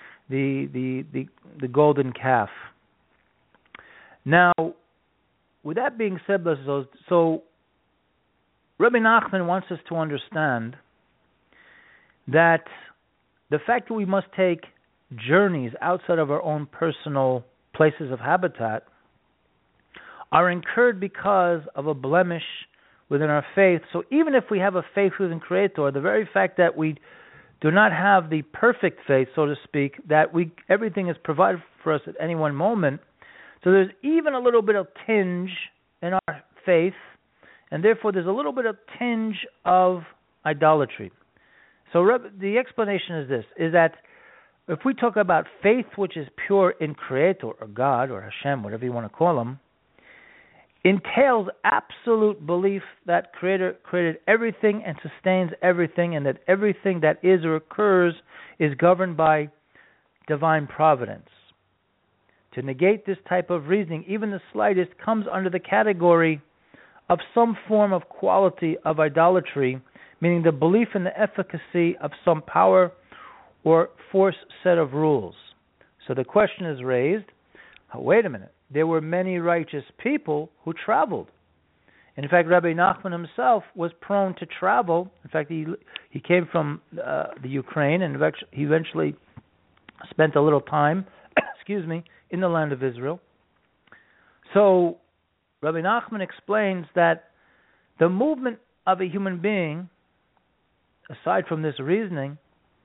the golden calf. Now, with that being said, so Rabbi Nachman wants us to understand that the fact that we must take journeys outside of our own personal places of habitat are incurred because of a blemish within our faith. So even if we have a faith within Creator, the very fact that we do not have the perfect faith, so to speak, that everything is provided for us at any one moment, so there's even a little bit of tinge in our faith, and therefore there's a little bit of tinge of idolatry. So the explanation is this, is that if we talk about faith which is pure in Creator, or God, or Hashem, whatever you want to call him, entails absolute belief that Creator created everything and sustains everything, and that everything that is or occurs is governed by divine providence. To negate this type of reasoning, even the slightest, comes under the category of some form of quality of idolatry, meaning the belief in the efficacy of some power or force set of rules. So the question is raised, wait a minute, there were many righteous people who traveled. In fact, Rabbi Nachman himself was prone to travel. In fact, he came from the Ukraine, and he eventually spent a little time, in the land of Israel. So Rabbi Nachman explains that the movement of a human being, aside from this reasoning,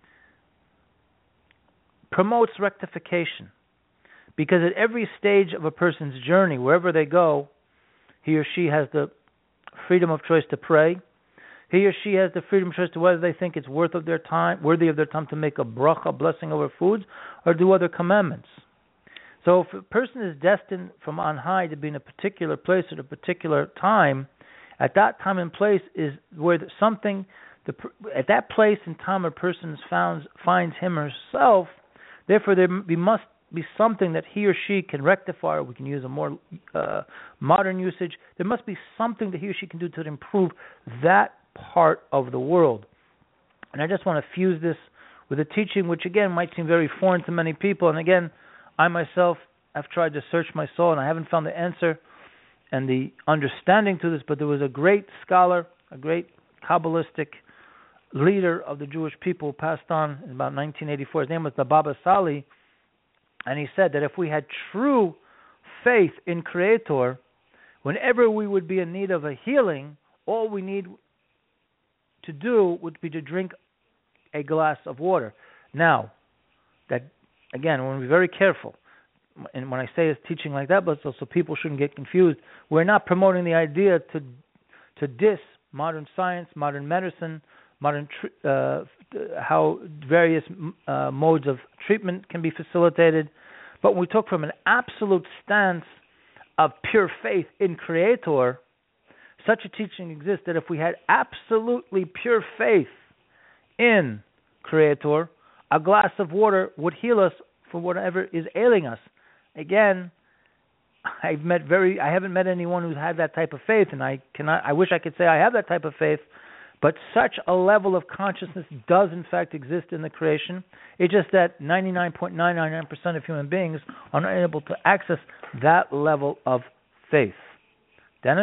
promotes rectification. Because at every stage of a person's journey, wherever they go, He or she has the freedom of choice to pray. He or she has the freedom of choice to whether they think it's worthy of their time to make a bracha, a blessing over foods, or do other commandments. So if a person is destined from on high to be in a particular place at a particular time, at that time and place is where at that place and time a person finds him or herself. Therefore, there must be something that he or she can rectify, or we can use a more modern usage. There must be something that he or she can do to improve that part of the world. And I just want to fuse this with a teaching which, again, might seem very foreign to many people. And again, I myself have tried to search my soul, and I haven't found the answer and the understanding to this, but there was a great scholar, a great Kabbalistic leader of the Jewish people who passed on in about 1984. His name was the Baba Sali, and he said that if we had true faith in Creator, whenever we would be in need of a healing, all we need to do would be to drink a glass of water. Now, that again, we want to be very careful. And when I say it's teaching like that, but so people shouldn't get confused, we're not promoting the idea to diss modern science, modern medicine, how various modes of treatment can be facilitated. But when we talk from an absolute stance of pure faith in Creator, such a teaching exists that if we had absolutely pure faith in Creator, a glass of water would heal us for whatever is ailing us. Again, I haven't met anyone who's had that type of faith, and I wish I could say I have that type of faith, but such a level of consciousness does in fact exist in the creation. It's just that 99.999% of human beings are not able to access that level of faith. Dennis?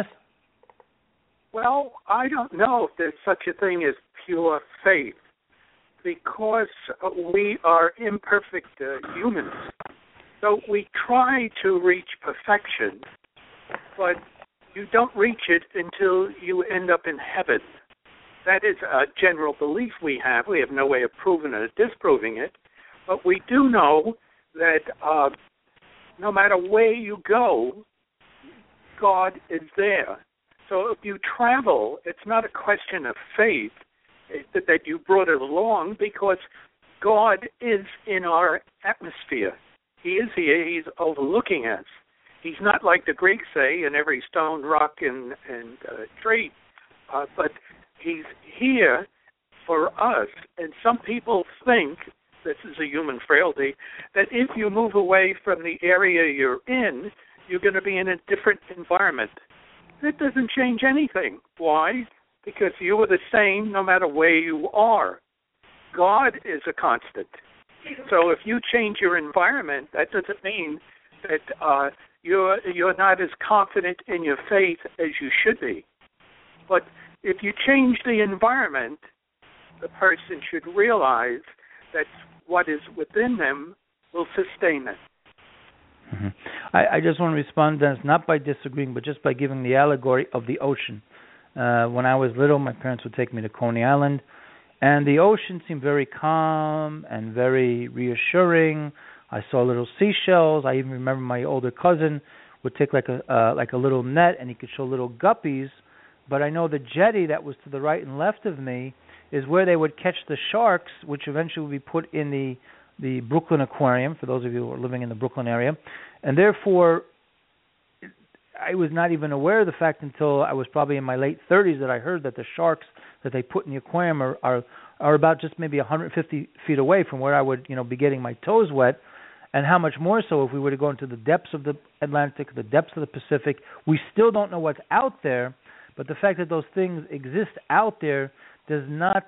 Well, I don't know if there's such a thing as pure faith, because we are imperfect humans. So we try to reach perfection, but you don't reach it until you end up in heaven. That is a general belief we have. We have no way of proving it or disproving it, but we do know that no matter where you go, God is there. So if you travel, it's not a question of faith that you brought it along, because God is in our atmosphere. He is here. He's overlooking us. He's not like the Greeks say, in every stone, rock, and tree, but He's here for us. And some people think, this is a human frailty, that if you move away from the area you're in, you're going to be in a different environment. That doesn't change anything. Why? Because you are the same no matter where you are. God is a constant. So if you change your environment, that doesn't mean that you're not as confident in your faith as you should be. But if you change the environment, the person should realize that what is within them will sustain them. Mm-hmm. I just want to respond, Dennis, not by disagreeing, but just by giving the allegory of the ocean. When I was little, my parents would take me to Coney Island, and the ocean seemed very calm and very reassuring. I saw little seashells. I even remember my older cousin would take like a little net, and he could show little guppies. But I know the jetty that was to the right and left of me is where they would catch the sharks, which eventually would be put in the Brooklyn Aquarium, for those of you who are living in the Brooklyn area. And therefore, I was not even aware of the fact until I was probably in my late 30s that I heard that the sharks that they put in the aquarium are about just maybe 150 feet away from where I would be getting my toes wet. And how much more so if we were to go into the depths of the Atlantic, the depths of the Pacific. We still don't know what's out there, but the fact that those things exist out there does not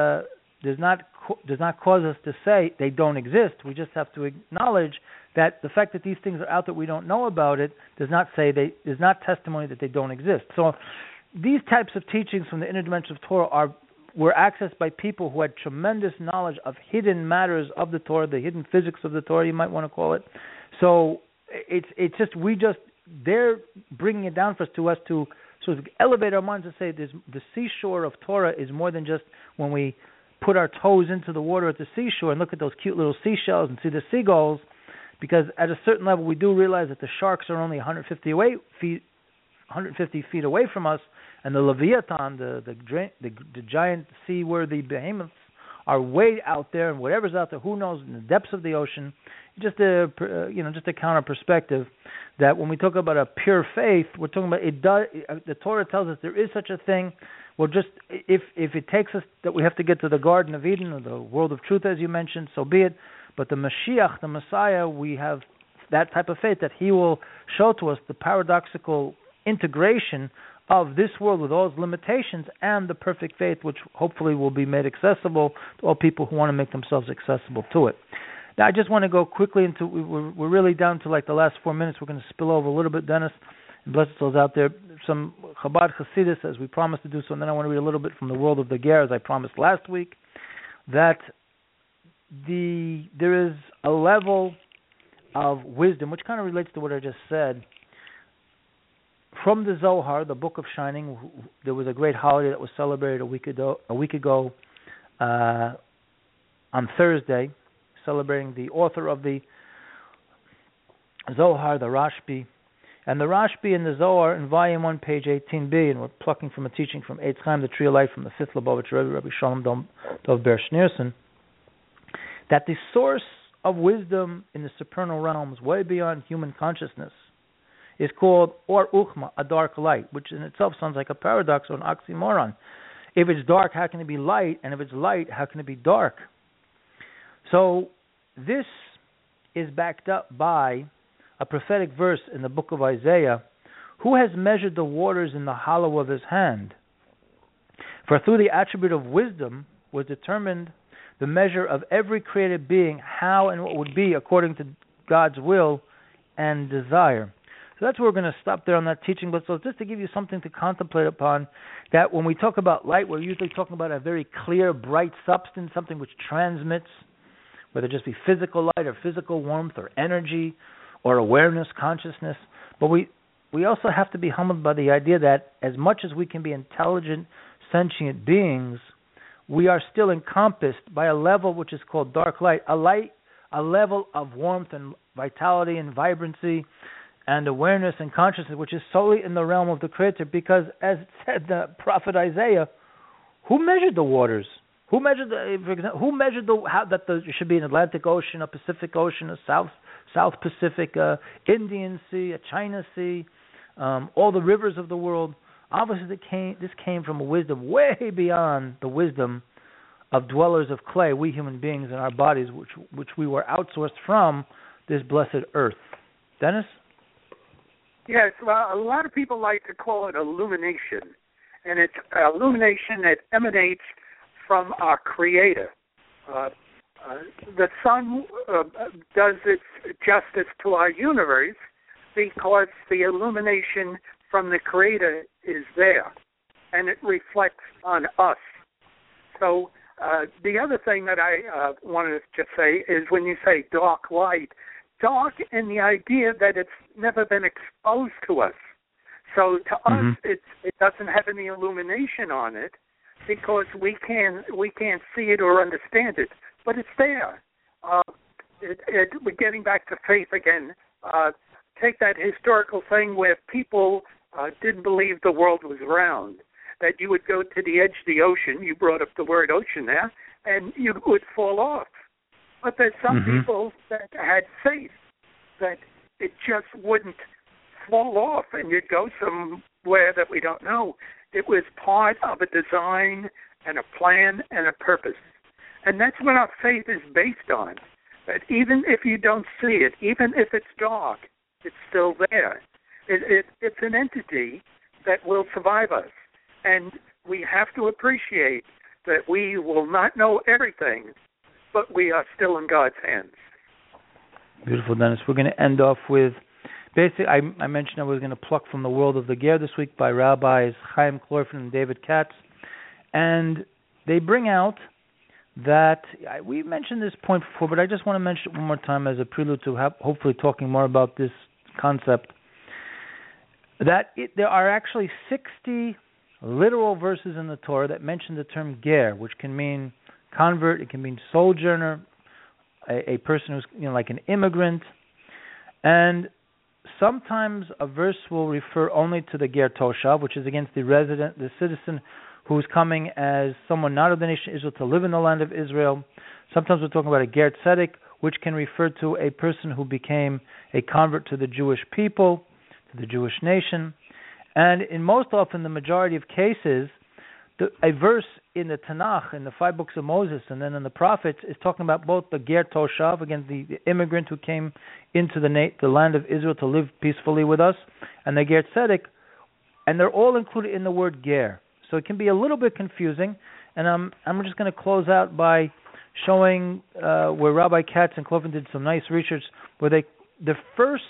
cause us to say they don't exist. We just have to acknowledge that the fact that these things are out there, we don't know about it, does not testimony that they don't exist. So these types of teachings from the inner dimension of Torah were accessed by people who had tremendous knowledge of hidden matters of the Torah, the hidden physics of the Torah, you might want to call it. So they're bringing it down for us to sort of elevate our minds and say the seashore of Torah is more than just when we put our toes into the water at the seashore and look at those cute little seashells and see the seagulls, because at a certain level we do realize that the sharks are only 150 feet 150 feet away from us, and the Leviathan, the giant seaworthy behemoths, are way out there, and whatever's out there, who knows, in the depths of the ocean. Just a counter perspective that when we talk about a pure faith, we're talking about it. The Torah tells us there is such a thing. Well, just if it takes us that we have to get to the Garden of Eden or the world of truth, as you mentioned, so be it. But the Mashiach, the Messiah, we have that type of faith that He will show to us the paradoxical integration of this world with all its limitations and the perfect faith, which hopefully will be made accessible to all people who want to make themselves accessible to it. Now, I just want to go quickly into, we're really down to like the last 4 minutes. We're going to spill over a little bit, Dennis, and blessed souls out there. Some Chabad Hasidus, as we promised to do so, and then I want to read a little bit from the world of the Ger, as I promised last week, that there is a level of wisdom, which kind of relates to what I just said. From the Zohar, the Book of Shining, there was a great holiday that was celebrated a week ago on Thursday, celebrating the author of the Zohar, the Rashbi. And the Rashbi in the Zohar, in Volume 1, page 18b, and we're plucking from a teaching from Eitz Chaim, the Tree of Life, from the 5th Lubavitcher Rebbe, Rabbi Shalom Dov Ber Schneerson, that the source of wisdom in the supernal realms, way beyond human consciousness, is called Or Uchma, a dark light, which in itself sounds like a paradox or an oxymoron. If it's dark, how can it be light? And if it's light, how can it be dark? So this is backed up by a prophetic verse in the book of Isaiah: who has measured the waters in the hollow of his hand? For through the attribute of wisdom was determined the measure of every created being, how and what would be according to God's will and desire. So that's where we're going to stop there on that teaching. But so just to give you something to contemplate upon, that when we talk about light, we're usually talking about a very clear, bright substance, something which transmits, whether it just be physical light or physical warmth or energy or awareness, consciousness. But we also have to be humbled by the idea that as much as we can be intelligent, sentient beings, we are still encompassed by a level which is called dark light, a level of warmth and vitality and vibrancy and awareness and consciousness, which is solely in the realm of the Creator. Because, as it said the prophet Isaiah, who measured the waters? Who measured that there should be an Atlantic Ocean, a Pacific Ocean, a South Pacific, a Indian Sea, a China Sea, all the rivers of the world? Obviously, this came from a wisdom way beyond the wisdom of dwellers of clay, we human beings in our bodies, which we were outsourced from this blessed earth. Dennis? Yes, well, a lot of people like to call it illumination, and it's illumination that emanates from our Creator. The sun does its justice to our universe because the illumination from the Creator is there, and it reflects on us. So the other thing that I wanted to just say is when you say dark light, dark in the idea that it's never been exposed to us. So to us, it doesn't have any illumination on it because we can't see it or understand it, but it's there. We're getting back to faith again. Take that historical thing where people didn't believe the world was round, that you would go to the edge of the ocean, you brought up the word ocean there, and you would fall off. But there's some people that had faith that it just wouldn't fall off and you'd go somewhere that we don't know. It was part of a design and a plan and a purpose. And that's what our faith is based on. That even if you don't see it, even if it's dark, it's still there. It's an entity that will survive us. And we have to appreciate that we will not know everything, but we are still in God's hands. Beautiful, Dennis. We're going to end off with, basically, I mentioned I was going to pluck from the world of the Ger this week by Rabbis Chaim Klorfin and David Katz. And they bring out that, we mentioned this point before, but I just want to mention it one more time as a prelude to hopefully talking more about this concept, that there are actually 60 literal verses in the Torah that mention the term Ger, which can mean convert, it can mean sojourner, a person who's like an immigrant, and sometimes a verse will refer only to the Ger Toshav, which is against the citizen who's coming as someone not of the nation of Israel to live in the land of Israel. Sometimes we're talking about a Ger Tzedek, which can refer to a person who became a convert to the Jewish people, to the Jewish nation. And in most often, the majority of cases, a verse in the Tanakh, in the 5 books of Moses, and then in the prophets, is talking about both the Ger Toshav, again, the immigrant who came into the land of Israel to live peacefully with us, and the Ger Tzedek, and they're all included in the word Ger. So it can be a little bit confusing, and I'm just going to close out by showing where Rabbi Katz and Cloven did some nice research, where the first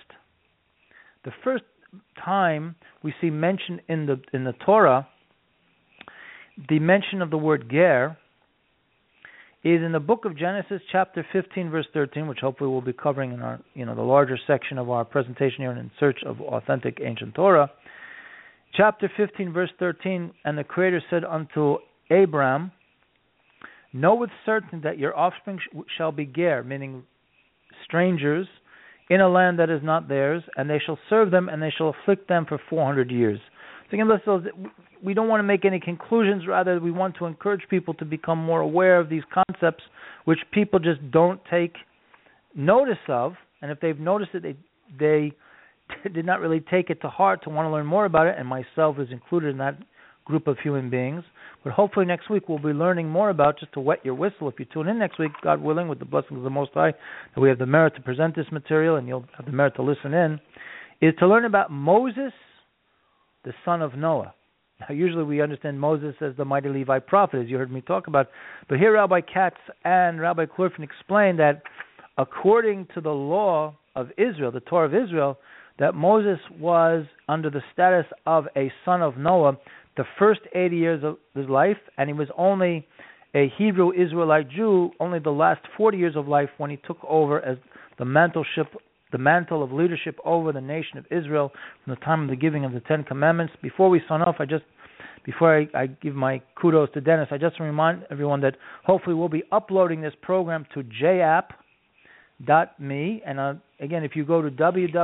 time we see mention in the Torah, the mention of the word Ger, is in the book of Genesis, chapter 15, verse 13, which hopefully we'll be covering in our the larger section of our presentation here in Search of Authentic Ancient Torah. Chapter 15, verse 13, and the Creator said unto Abram, know with certainty that your offspring shall be Ger, meaning strangers, in a land that is not theirs, and they shall serve them, and they shall afflict them for 400 years. So again, we don't want to make any conclusions. Rather, we want to encourage people to become more aware of these concepts, which people just don't take notice of. And if they've noticed it, they did not really take it to heart to want to learn more about it, and myself is included in that group of human beings. But hopefully next week we'll be learning more about, just to wet your whistle if you tune in next week, God willing, with the blessings of the Most High, that we have the merit to present this material and you'll have the merit to listen in, is to learn about Moses, the son of Noah. Now, usually we understand Moses as the mighty Levite prophet, as you heard me talk about. But here Rabbi Katz and Rabbi Klurfin explain that according to the law of Israel, the Torah of Israel, that Moses was under the status of a son of Noah the first 80 years of his life, and he was only a Hebrew Israelite Jew only the last 40 years of life, when he took over as the mantle of leadership over the nation of Israel from the time of the giving of the 10 Commandments. Before we sign off, before I give my kudos to Dennis, I just remind everyone that hopefully we'll be uploading this program to japp.me, and again, if you go to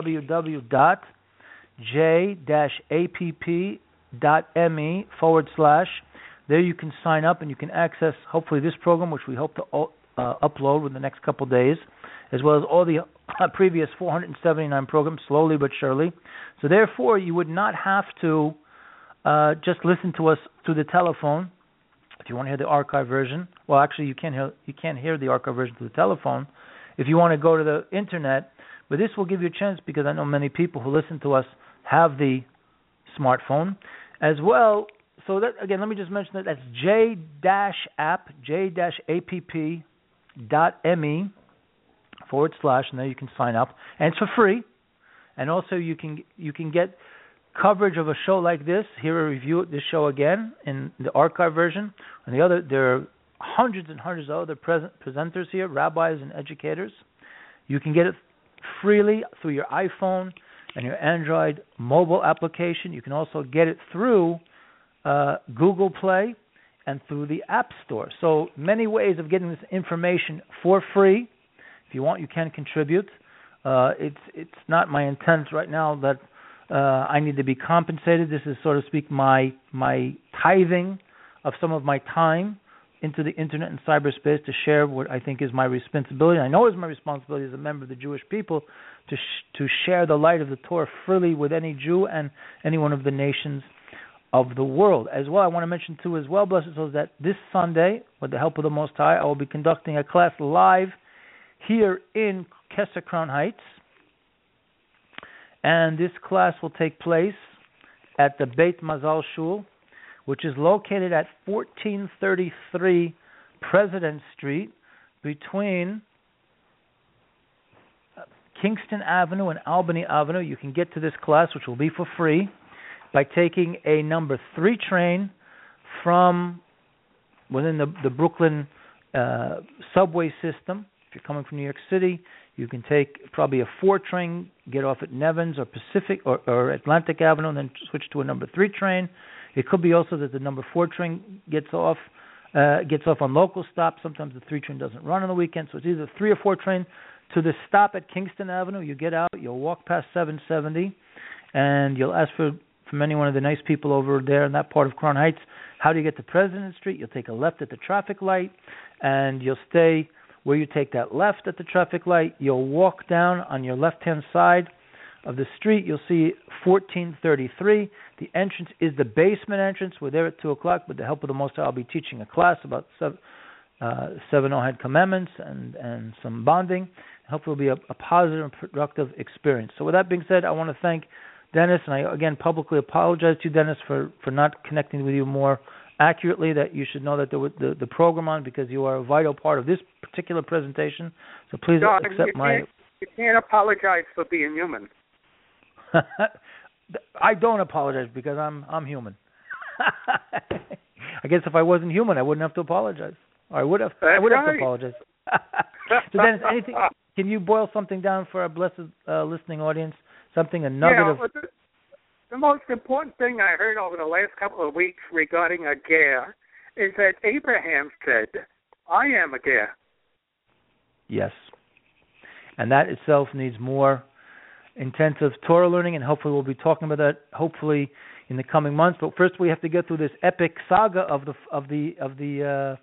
www.j-app.me/, there you can sign up and you can access hopefully this program, which we hope to upload within the next couple of days, as well as all the previous 479 programs, slowly but surely. So therefore, you would not have to just listen to us through the telephone. If you want to hear the archive version, well, actually you can't hear the archive version through the telephone. If you want to go to the internet, but this will give you a chance, because I know many people who listen to us have the smartphone as well. So that, again, let me just mention that that's j-app.me/, and there you can sign up, and it's for free. And also you can get coverage of a show like this, hear a review of this show again in the archive version. And there are hundreds and hundreds of other presenters here, rabbis and educators. You can get it freely through your iPhone and your Android mobile application. You can also get it through Google Play and through the App Store. So many ways of getting this information for free. If you want, you can contribute. It's not my intent right now that I need to be compensated. This is, so to speak, my tithing of some of my time into the internet and cyberspace to share what I think is my responsibility. I know it's my responsibility as a member of the Jewish people to share the light of the Torah freely with any Jew and any one of the nations of the world. As well, I want to mention too as well, blessed souls, that this Sunday, with the help of the Most High, I will be conducting a class live here in Kesser Crown Heights. And this class will take place at the Beit Mazal Shul, which is located at 1433 President Street, between Kingston Avenue and Albany Avenue. You can get to this class, which will be for free, by taking a number 3 train from within the Brooklyn subway system. If you're coming from New York City, you can take probably a 4 train, get off at Nevins or Pacific or Atlantic Avenue, and then switch to a number 3 train. It could be also that the number 4 train gets off on local stops. Sometimes the 3 train doesn't run on the weekend, so it's either 3 or 4 train to the stop at Kingston Avenue. You get out, you'll walk past 770, and you'll ask from any one of the nice people over there in that part of Crown Heights, how do you get to President Street? You'll take a left at the traffic light, and you'll stay where you take that left at the traffic light. You'll walk down on your left-hand side of the street. You'll see 1433. The entrance is the basement entrance. We're there at 2 o'clock. With the help of the Most High, I'll be teaching a class about 7 Ohad commandments and some bonding. Hopefully it'll be a positive and productive experience. So with that being said, I want to thank Dennis, and I again publicly apologize to you, Dennis, for not connecting with you more accurately. That you should know that the program on, because you are a vital part of this particular presentation. So please accept my... You can't apologize for being human. I don't apologize because I'm human. I guess if I wasn't human, I wouldn't have to apologize. Or I would have. I would have to apologize. So Dennis, anything? Can you boil something down for our blessed listening audience? Something, a nugget of... The most important thing I heard over the last couple of weeks regarding a ger is that Abraham said, I am a ger. Yes. And that itself needs more intensive Torah learning, and hopefully we'll be talking about that hopefully in the coming months. But first we have to get through this epic saga of the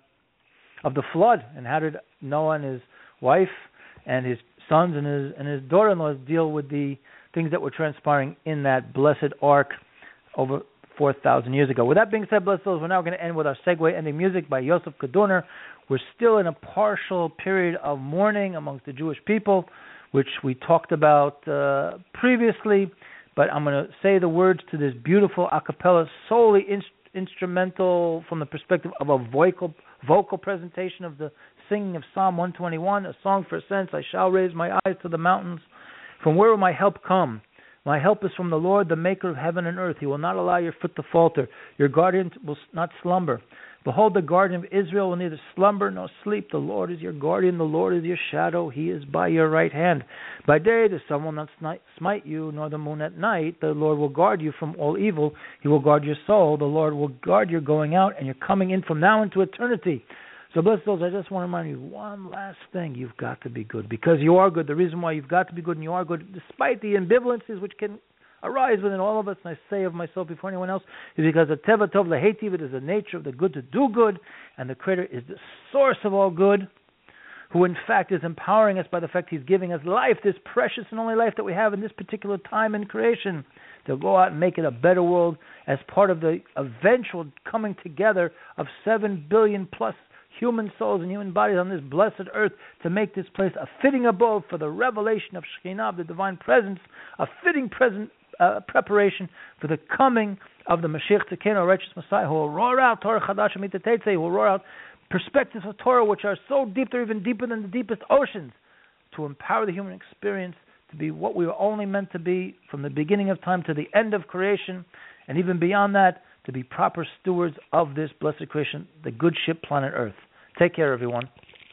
flood, and how did Noah and his wife and his sons and his daughter-in-laws deal with the things that were transpiring in that blessed ark over 4,000 years ago. With that being said, blessed souls, we're now going to end with our segue ending music by Yosef Kadorner. We're still in a partial period of mourning amongst the Jewish people, which we talked about previously, but I'm going to say the words to this beautiful a cappella, solely instrumental from the perspective of a vocal presentation of the singing of Psalm 121, a song for ascents. I shall raise my eyes to the mountains. From where will my help come? My help is from the Lord, the maker of heaven and earth. He will not allow your foot to falter. Your guardian will not slumber. Behold, the guardian of Israel will neither slumber nor sleep. The Lord is your guardian. The Lord is your shadow. He is by your right hand. By day the sun will not smite you, nor the moon at night. The Lord will guard you from all evil. He will guard your soul. The Lord will guard your going out and your coming in from now into eternity. So, blessed souls, I just want to remind you one last thing. You've got to be good, because you are good. The reason why you've got to be good and you are good, despite the ambivalences which can arise within all of us, and I say of myself before anyone else, is because the Teva Tov Lehetiv, it is the nature of the good to do good, and the Creator is the source of all good, who in fact is empowering us by the fact He's giving us life, this precious and only life that we have in this particular time in creation, to go out and make it a better world as part of the eventual coming together of 7 billion plus human souls and human bodies on this blessed earth, to make this place a fitting abode for the revelation of Shekhinah, of the divine presence, a fitting preparation for the coming of the Mashiach Tzidkenu, our righteous Messiah, who will roar out Torah Chadash Amita Tetzei, who will roar out perspectives of Torah which are so deep they're even deeper than the deepest oceans, to empower the human experience to be what we were only meant to be from the beginning of time to the end of creation, and even beyond that, to be proper stewards of this blessed creation, the good ship planet Earth. Take care, everyone.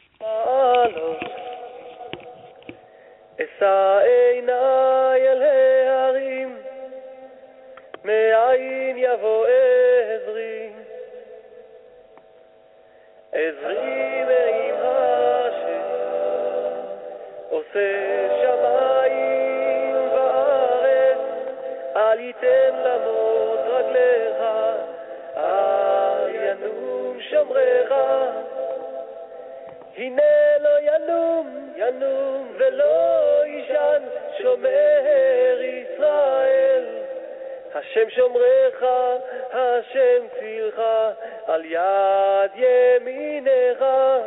הנה לא ינום ולא ישן שומר ישראל, השם שומרך, השם צילך על יד ימינך.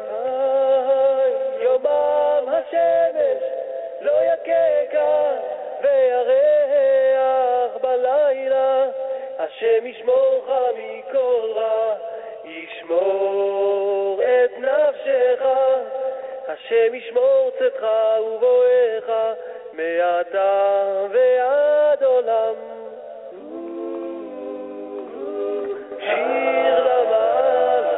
יומם השמש לא יככה וירח בלילה, השם ישמורך מכל רע, ישמור את נפשך, השם ישמור צאתך ובואך מעתה ועד עולם. שיר למעלה,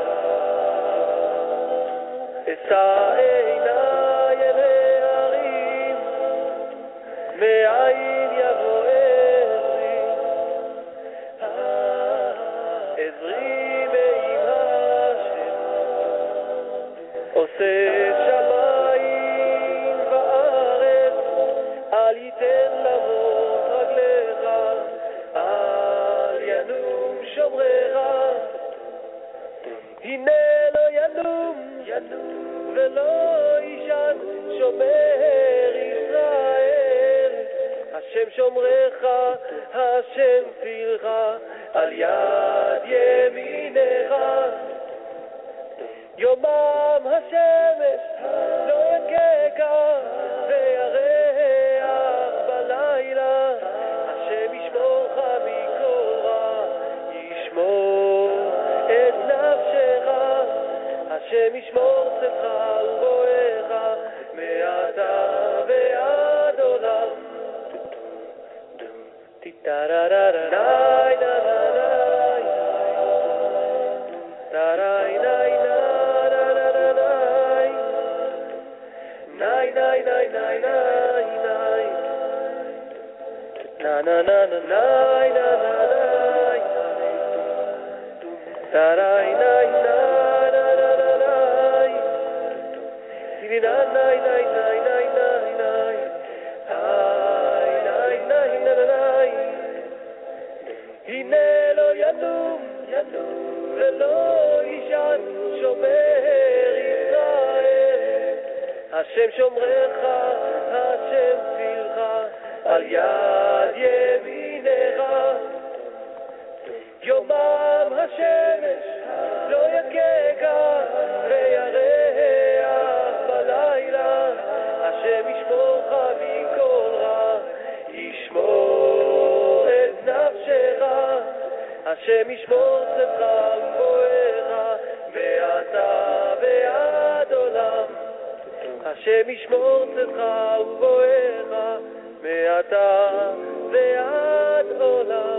אשא עיניי אל ההרים, מאין יבוא עזרי מעם השם, עושה שמיים וארץ. אל ייתן למות רגליך, אל ינום שומריך. הנה לא ינום ולא יישן שומר ישראל. השם שומרך, השם צילך, על יד ימינך. יומם השמש לא יככה, וירח בלילה. השם ישמורך מכל רע, ישמור את נפשך. השם ישמור צאתך ובואך, מעתה ועד עולם. טיטרררררай, נררררай, נררררай, נררררай, נאי, נאי, נאי, נאי, נאי, נאי, נא, נא, נא, נא, נאי, נא, נא, נאי, נאי, נאי, נאי, הנה לא ינום ולא יישן שומר ישראל. השם שומרך, השם צילך, על יד ימינך. יומם השמש לא יככה, וירח בלילה. השם ישמורך מכל רע, ישמור את נפשך. השם ישמור צאתך ובואך, מעתה ועד עולם. השם ישמור צאתך ובואך, מעתה ועד עולם.